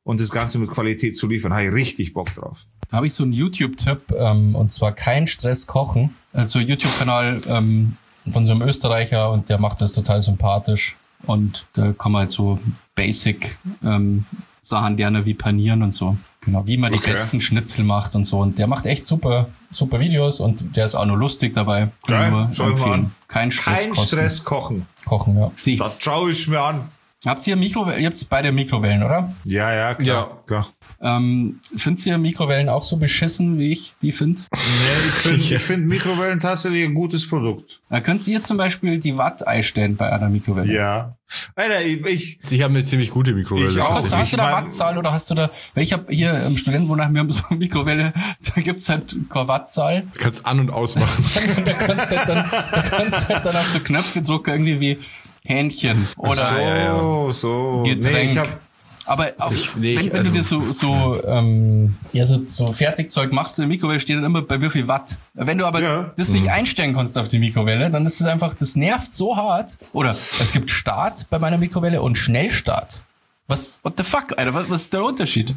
und das Ganze mit Qualität zu liefern. Habe ich richtig Bock drauf. Da habe ich so einen YouTube-Tipp, ähm, und zwar kein Stress kochen. Also YouTube-Kanal ähm, von so einem Österreicher und der macht das total sympathisch. Und da kann man halt so Basic ähm, Sachen gerne wie panieren und so. Genau, wie man die Okay. besten Schnitzel macht und so. Und der macht echt super, super Videos und der ist auch nur lustig dabei. Kann Geil, nur schau ich mal an. Kein Stress Kein kosten. Stress kochen. kochen, ja. Sie. Das schaue ich mir an. Habt ihr Mikrowellen? Ihr habt beide Mikrowellen, oder? Ja, ja, klar. Ja. klar. Ähm, findet ihr Mikrowellen auch so beschissen, wie ich die finde? Nee, ich finde ich find Mikrowellen tatsächlich ein gutes Produkt. Da könnt ihr zum Beispiel die Watt einstellen bei einer Mikrowelle. Ja. Alter, ich, ich Sie haben eine ziemlich gute Mikrowelle. Ich auch. Hast, du- hast du Ich da mein- Wattzahl oder hast du da, weil ich habe hier im Studentenwohnheim, wir haben so eine Mikrowelle, da gibt's halt keine Wattzahl. Du kannst an- und ausmachen. Und da kannst du halt dann, da kannst du halt dann auf so Knöpfe drücken, irgendwie wie Hähnchen oder so, ja, ja. so. Getränk. Nee, ich hab, Aber auch, Ich- nee, wenn, ich- wenn also- du dir so, so, ähm, ja, so, so Fertigzeug machst in der Mikrowelle, steht dann immer bei wie viel Watt. Wenn du aber Ja. das nicht einstellen kannst auf die Mikrowelle, dann ist es einfach, das nervt so hart. Oder es gibt Start bei meiner Mikrowelle und Schnellstart. Was, what the fuck, Alter, was, was ist der Unterschied?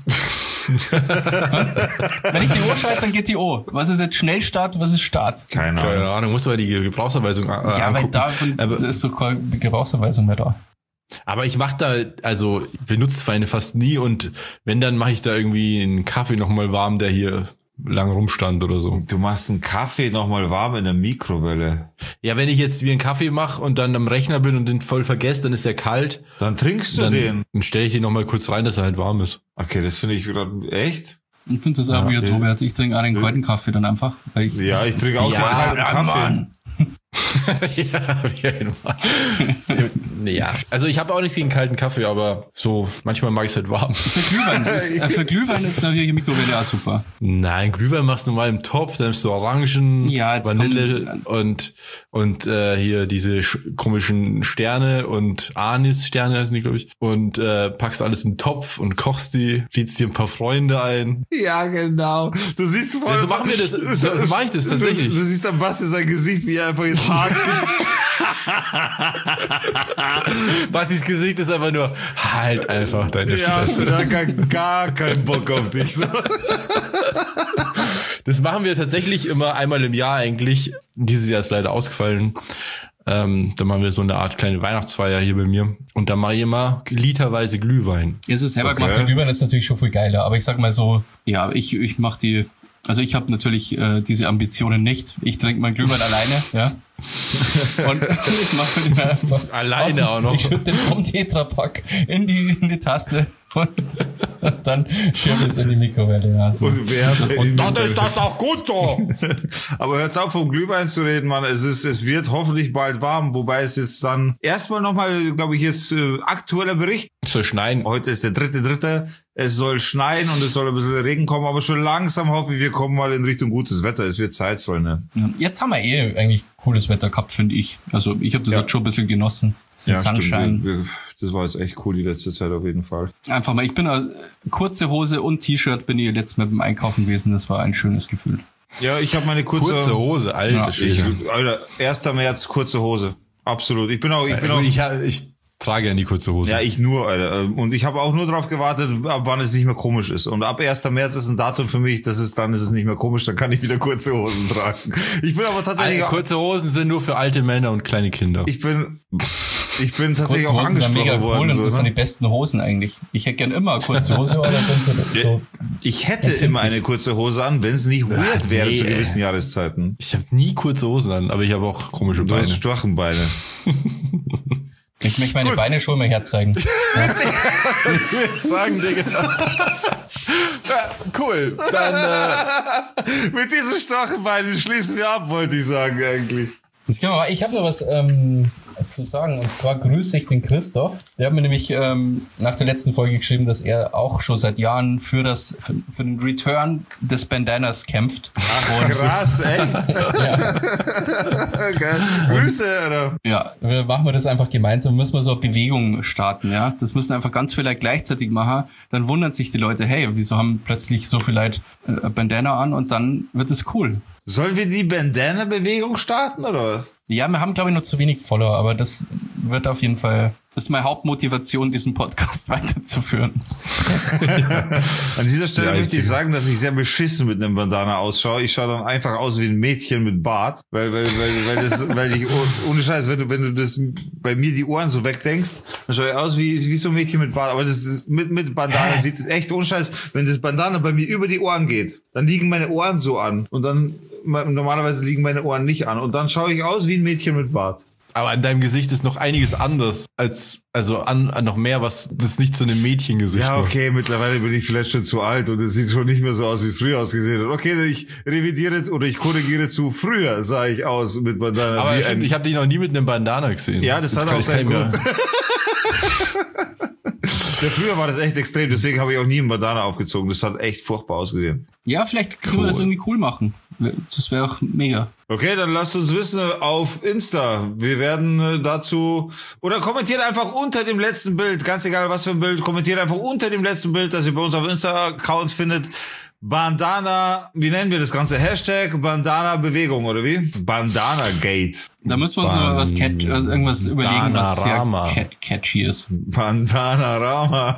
Wenn ich die O schalte, dann geht die O. Was ist jetzt Schnellstart, was ist Start? keine Ahnung. Keine Ahnung, musst du mal die Gebrauchsanweisung äh, Ja, weil angucken. da aber, ist so keine Gebrauchsanweisung mehr da. aber ich mache da, also ich benutze Feine fast nie und wenn, dann mache ich da irgendwie einen Kaffee nochmal warm, der hier lang rumstand oder so. Du machst einen Kaffee nochmal warm in der Mikrowelle. Ja, wenn ich jetzt wie einen Kaffee mache und dann am Rechner bin und den voll vergesse, dann ist er kalt. Dann trinkst du Dann, den. dann stelle ich den nochmal kurz rein, dass er halt warm ist. Okay, das finde ich wieder echt. Ich finde das auch Ja, weird, das- Robert. Ich trinke auch den kalten Kaffee dann einfach. Weil ich, Ja, ich trinke auch Ja, keinen kalten Kaffee. Mann. Ja, auf jeden Fall. Ja, also ich habe auch nichts gegen kalten Kaffee, aber so manchmal mag ich es halt warm. Für Glühwein ist, äh, für Glühwein ist natürlich die Mikrowelle auch super. Nein, Glühwein machst du mal im Topf, dann nimmst du Orangen, Ja, jetzt Vanille kommt- und und äh, hier diese sch- komischen Sterne und Anis-Sterne heißen die, glaube ich. Und äh, packst alles in den Topf und kochst die, lädst dir ein paar Freunde ein. Ja, genau. Du siehst voll. Ja, so machen wir das- so- so mach ich das tatsächlich. Du, du siehst am Basti sein Gesicht, wie er einfach jetzt hart. Basis Gesicht ist einfach nur, halt einfach deine ja, Fresse. da gar, gar keinen Bock auf dich. So. Das machen wir tatsächlich immer einmal im Jahr eigentlich. Dieses Jahr ist leider ausgefallen. Ähm, da machen wir so eine Art kleine Weihnachtsfeier hier bei mir. Und da mache ich immer literweise Glühwein. Es ist selber Okay. gemacht, der Glühwein ist natürlich schon viel geiler. Aber ich sag mal so, ja, ich, ich mach die, also ich habe natürlich äh, diese Ambitionen nicht. Ich trinke mein Glühwein alleine, ja. Und ich mache mir einfach Alleine auch noch. Ich schütte den vom Tetrapack in die, in die Tasse und, und dann schirme es in die Mikrowelle. Ja, so. Und wer Und dann ist das auch gut so. Aber hört's auf, vom Glühwein zu reden, Mann. Es ist, es wird hoffentlich bald warm, wobei es jetzt dann erstmal nochmal, glaube ich, jetzt äh, aktueller Bericht. Soll schneien. Heute ist der dritte, dritte. Es soll schneien und es soll ein bisschen Regen kommen, aber schon langsam hoffe ich, wir kommen mal in Richtung gutes Wetter. Es wird Zeit, Freunde. Ja, jetzt haben wir eh eigentlich cooles Wetter gehabt, finde ich. Also ich habe das Ja. jetzt schon ein bisschen genossen. Das ist Sunshine. Wir, wir, das war jetzt echt cool die letzte Zeit auf jeden Fall. Einfach mal, ich bin äh, kurze Hose und T-Shirt bin ich letztes Mal beim Einkaufen gewesen. Das war ein schönes Gefühl. Ja, ich habe meine kurze, Kurze Hose, alter Ja, Ich, Schwede. Alter, erster März, kurze Hose. Absolut. Ich bin auch, ich bin auch, Ich, ich, ich trage ja die kurze Hose. ja, ich nur, Alter. Und ich habe auch nur darauf gewartet, ab wann es nicht mehr komisch ist. Und ab erster März ist ein Datum für mich, das ist, dann ist es nicht mehr komisch, dann kann ich wieder kurze Hosen tragen. Ich bin aber tatsächlich, Alter, auch, kurze Hosen sind nur für alte Männer und kleine Kinder. ich bin, ich bin tatsächlich Kurze auch Hosen sind mega angesprochen cool worden. und So, das sind die ne? besten Hosen eigentlich. Ich hätte gern immer eine kurze Hose, aber dann so, so. Ich hätte immer eine kurze Hose an, wenn es nicht weird Ach, wäre nee, zu ey. gewissen Jahreszeiten. Ich habe nie kurze Hosen an, aber ich habe auch komische Du Beine. hast Strachenbeine. Ich möchte meine Beine schon mal herzeigen. Was willst du sagen, Digga? Ja, cool. Dann, äh, Mit diesen Strachenbeinen schließen wir ab, wollte ich sagen eigentlich. Das können wir mal. Ich habe noch was ähm, zu sagen. Und zwar grüße ich den Christoph. Der hat mir nämlich ähm, nach der letzten Folge geschrieben, dass er auch schon seit Jahren für das für, für den Return des Bandanas kämpft. Ach, krass, echt? Ja, Geil. Grüße, oder? ja, wir machen wir das einfach gemeinsam. Müssen wir so eine Bewegung starten, ja. Das müssen einfach ganz viele Leute gleichzeitig machen. Dann wundern sich die Leute, hey, wieso haben plötzlich so viele Leute äh, Bandana an? Und dann wird es cool. Sollen wir die Bandana-Bewegung starten, oder was? Ja, wir haben, glaube ich, noch zu wenig Follower, aber das wird auf jeden Fall, das ist meine Hauptmotivation, diesen Podcast weiterzuführen. An dieser Stelle Ja, möchte ich einzige. sagen, dass ich sehr beschissen mit einem Bandana ausschaue. Ich schaue dann einfach aus wie ein Mädchen mit Bart, weil, weil, weil, weil das, weil ich, oh- ohne Scheiß, wenn du, wenn du das bei mir die Ohren so wegdenkst, dann schaue ich aus wie, wie so ein Mädchen mit Bart. Aber das ist, mit, mit Bandana sieht es echt ohne Scheiß, wenn das Bandana bei mir über die Ohren geht, dann liegen meine Ohren so an und dann, normalerweise liegen meine Ohren nicht an und dann schaue ich aus wie ein Mädchen mit Bart. Aber an deinem Gesicht ist noch einiges anders als, also an, an noch mehr, was das nicht zu einem Mädchengesicht Ja, macht. okay, mittlerweile bin ich vielleicht schon zu alt und es sieht schon nicht mehr so aus, wie es früher ausgesehen hat. Okay, ich revidiere oder ich korrigiere zu, früher sah ich aus mit Bandana. Aber wie ich, ein, ich habe dich noch nie mit einem Bandana gesehen. Ja, das Jetzt hat kann auch ich seinen keinen Grund. Ja, früher war das echt extrem, deswegen habe ich auch nie einen Bandana aufgezogen. Das hat echt furchtbar ausgesehen. Ja, vielleicht können wir Cool. das irgendwie cool machen. Das wäre auch mega. Okay, dann lasst uns wissen auf Insta. Wir werden äh, dazu, oder kommentiert einfach unter dem letzten Bild, ganz egal was für ein Bild, kommentiert einfach unter dem letzten Bild, das ihr bei uns auf Insta-Accounts findet. Bandana, wie nennen wir das Ganze? Hashtag Bandana-Bewegung, oder wie? Bandana-Gate. Da müssen wir uns noch was catch, also irgendwas überlegen, was sehr Bandanarama. cat catchy ist. Bandana-Rama.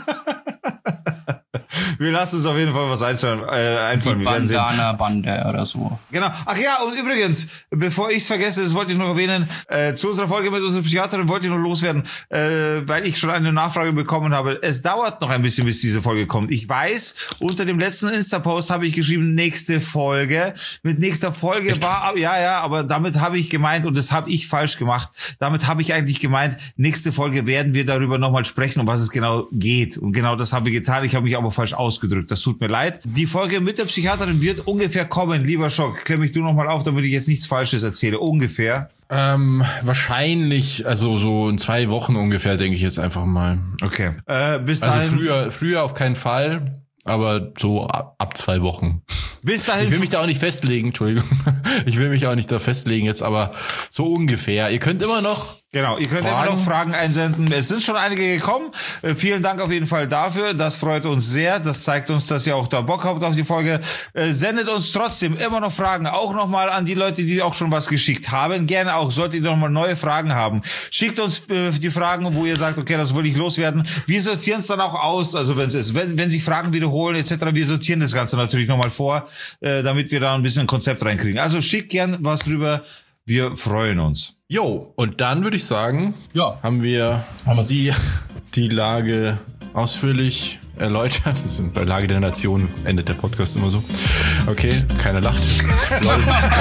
Wir lassen uns auf jeden Fall was einfallen. Äh, einfallen. Die Wir werden sehen. Bandana-Bande oder so. Genau. Ach ja, und übrigens, bevor ich es vergesse, das wollte ich noch erwähnen, äh, zu unserer Folge mit unserer Psychiaterin wollte ich noch loswerden, äh, weil ich schon eine Nachfrage bekommen habe. Es dauert noch ein bisschen, bis diese Folge kommt. Ich weiß, unter dem letzten Insta-Post habe ich geschrieben, nächste Folge. Mit nächster Folge war, ja, ja, aber damit habe ich gemeint, und das habe ich falsch gemacht, damit habe ich eigentlich gemeint, nächste Folge werden wir darüber nochmal sprechen, um was es genau geht. Und genau das haben wir getan. Ich habe mich aber falsch ausgedrückt. Das tut mir leid. Die Folge mit der Psychiaterin wird ungefähr kommen. Lieber Schock, klär mich du nochmal auf, damit ich jetzt nichts Falsches erzähle. Ungefähr. Ähm, wahrscheinlich, also so in zwei Wochen ungefähr, denke ich jetzt einfach mal. Okay. Äh, bis Also dahin. früher, früher auf keinen Fall, aber so ab, ab zwei Wochen. Bis dahin. Ich will mich da auch nicht festlegen, Entschuldigung. Ich will mich auch nicht da festlegen jetzt, aber so ungefähr. Ihr könnt immer noch Genau, ihr könnt Fragen? immer noch Fragen einsenden. Es sind schon einige gekommen. Äh, vielen Dank auf jeden Fall dafür. Das freut uns sehr. Das zeigt uns, dass ihr auch da Bock habt auf die Folge. Äh, sendet uns trotzdem immer noch Fragen. Auch nochmal an die Leute, die auch schon was geschickt haben. Gerne auch, solltet ihr nochmal neue Fragen haben. Schickt uns äh, die Fragen, wo ihr sagt, okay, das will ich loswerden. Wir sortieren es dann auch aus. Also wenn es ist, wenn, wenn sich Fragen wiederholen et cetera, wir sortieren das Ganze natürlich nochmal vor, äh, damit wir da ein bisschen ein Konzept reinkriegen. Also schickt gern was drüber. Wir freuen uns. Jo, und dann würde ich sagen, Ja. haben wir Haben wir's. die, die Lage ausführlich erläutert. Das ist bei Lage der Nation endet der Podcast immer so. Okay, keiner lacht. Lol.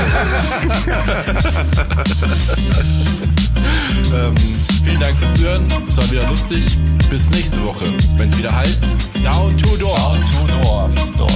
ähm, vielen Dank fürs Zuhören. Es war wieder lustig. Bis nächste Woche, wenn es wieder heißt Down to Door. Down to Dorf, Dorf.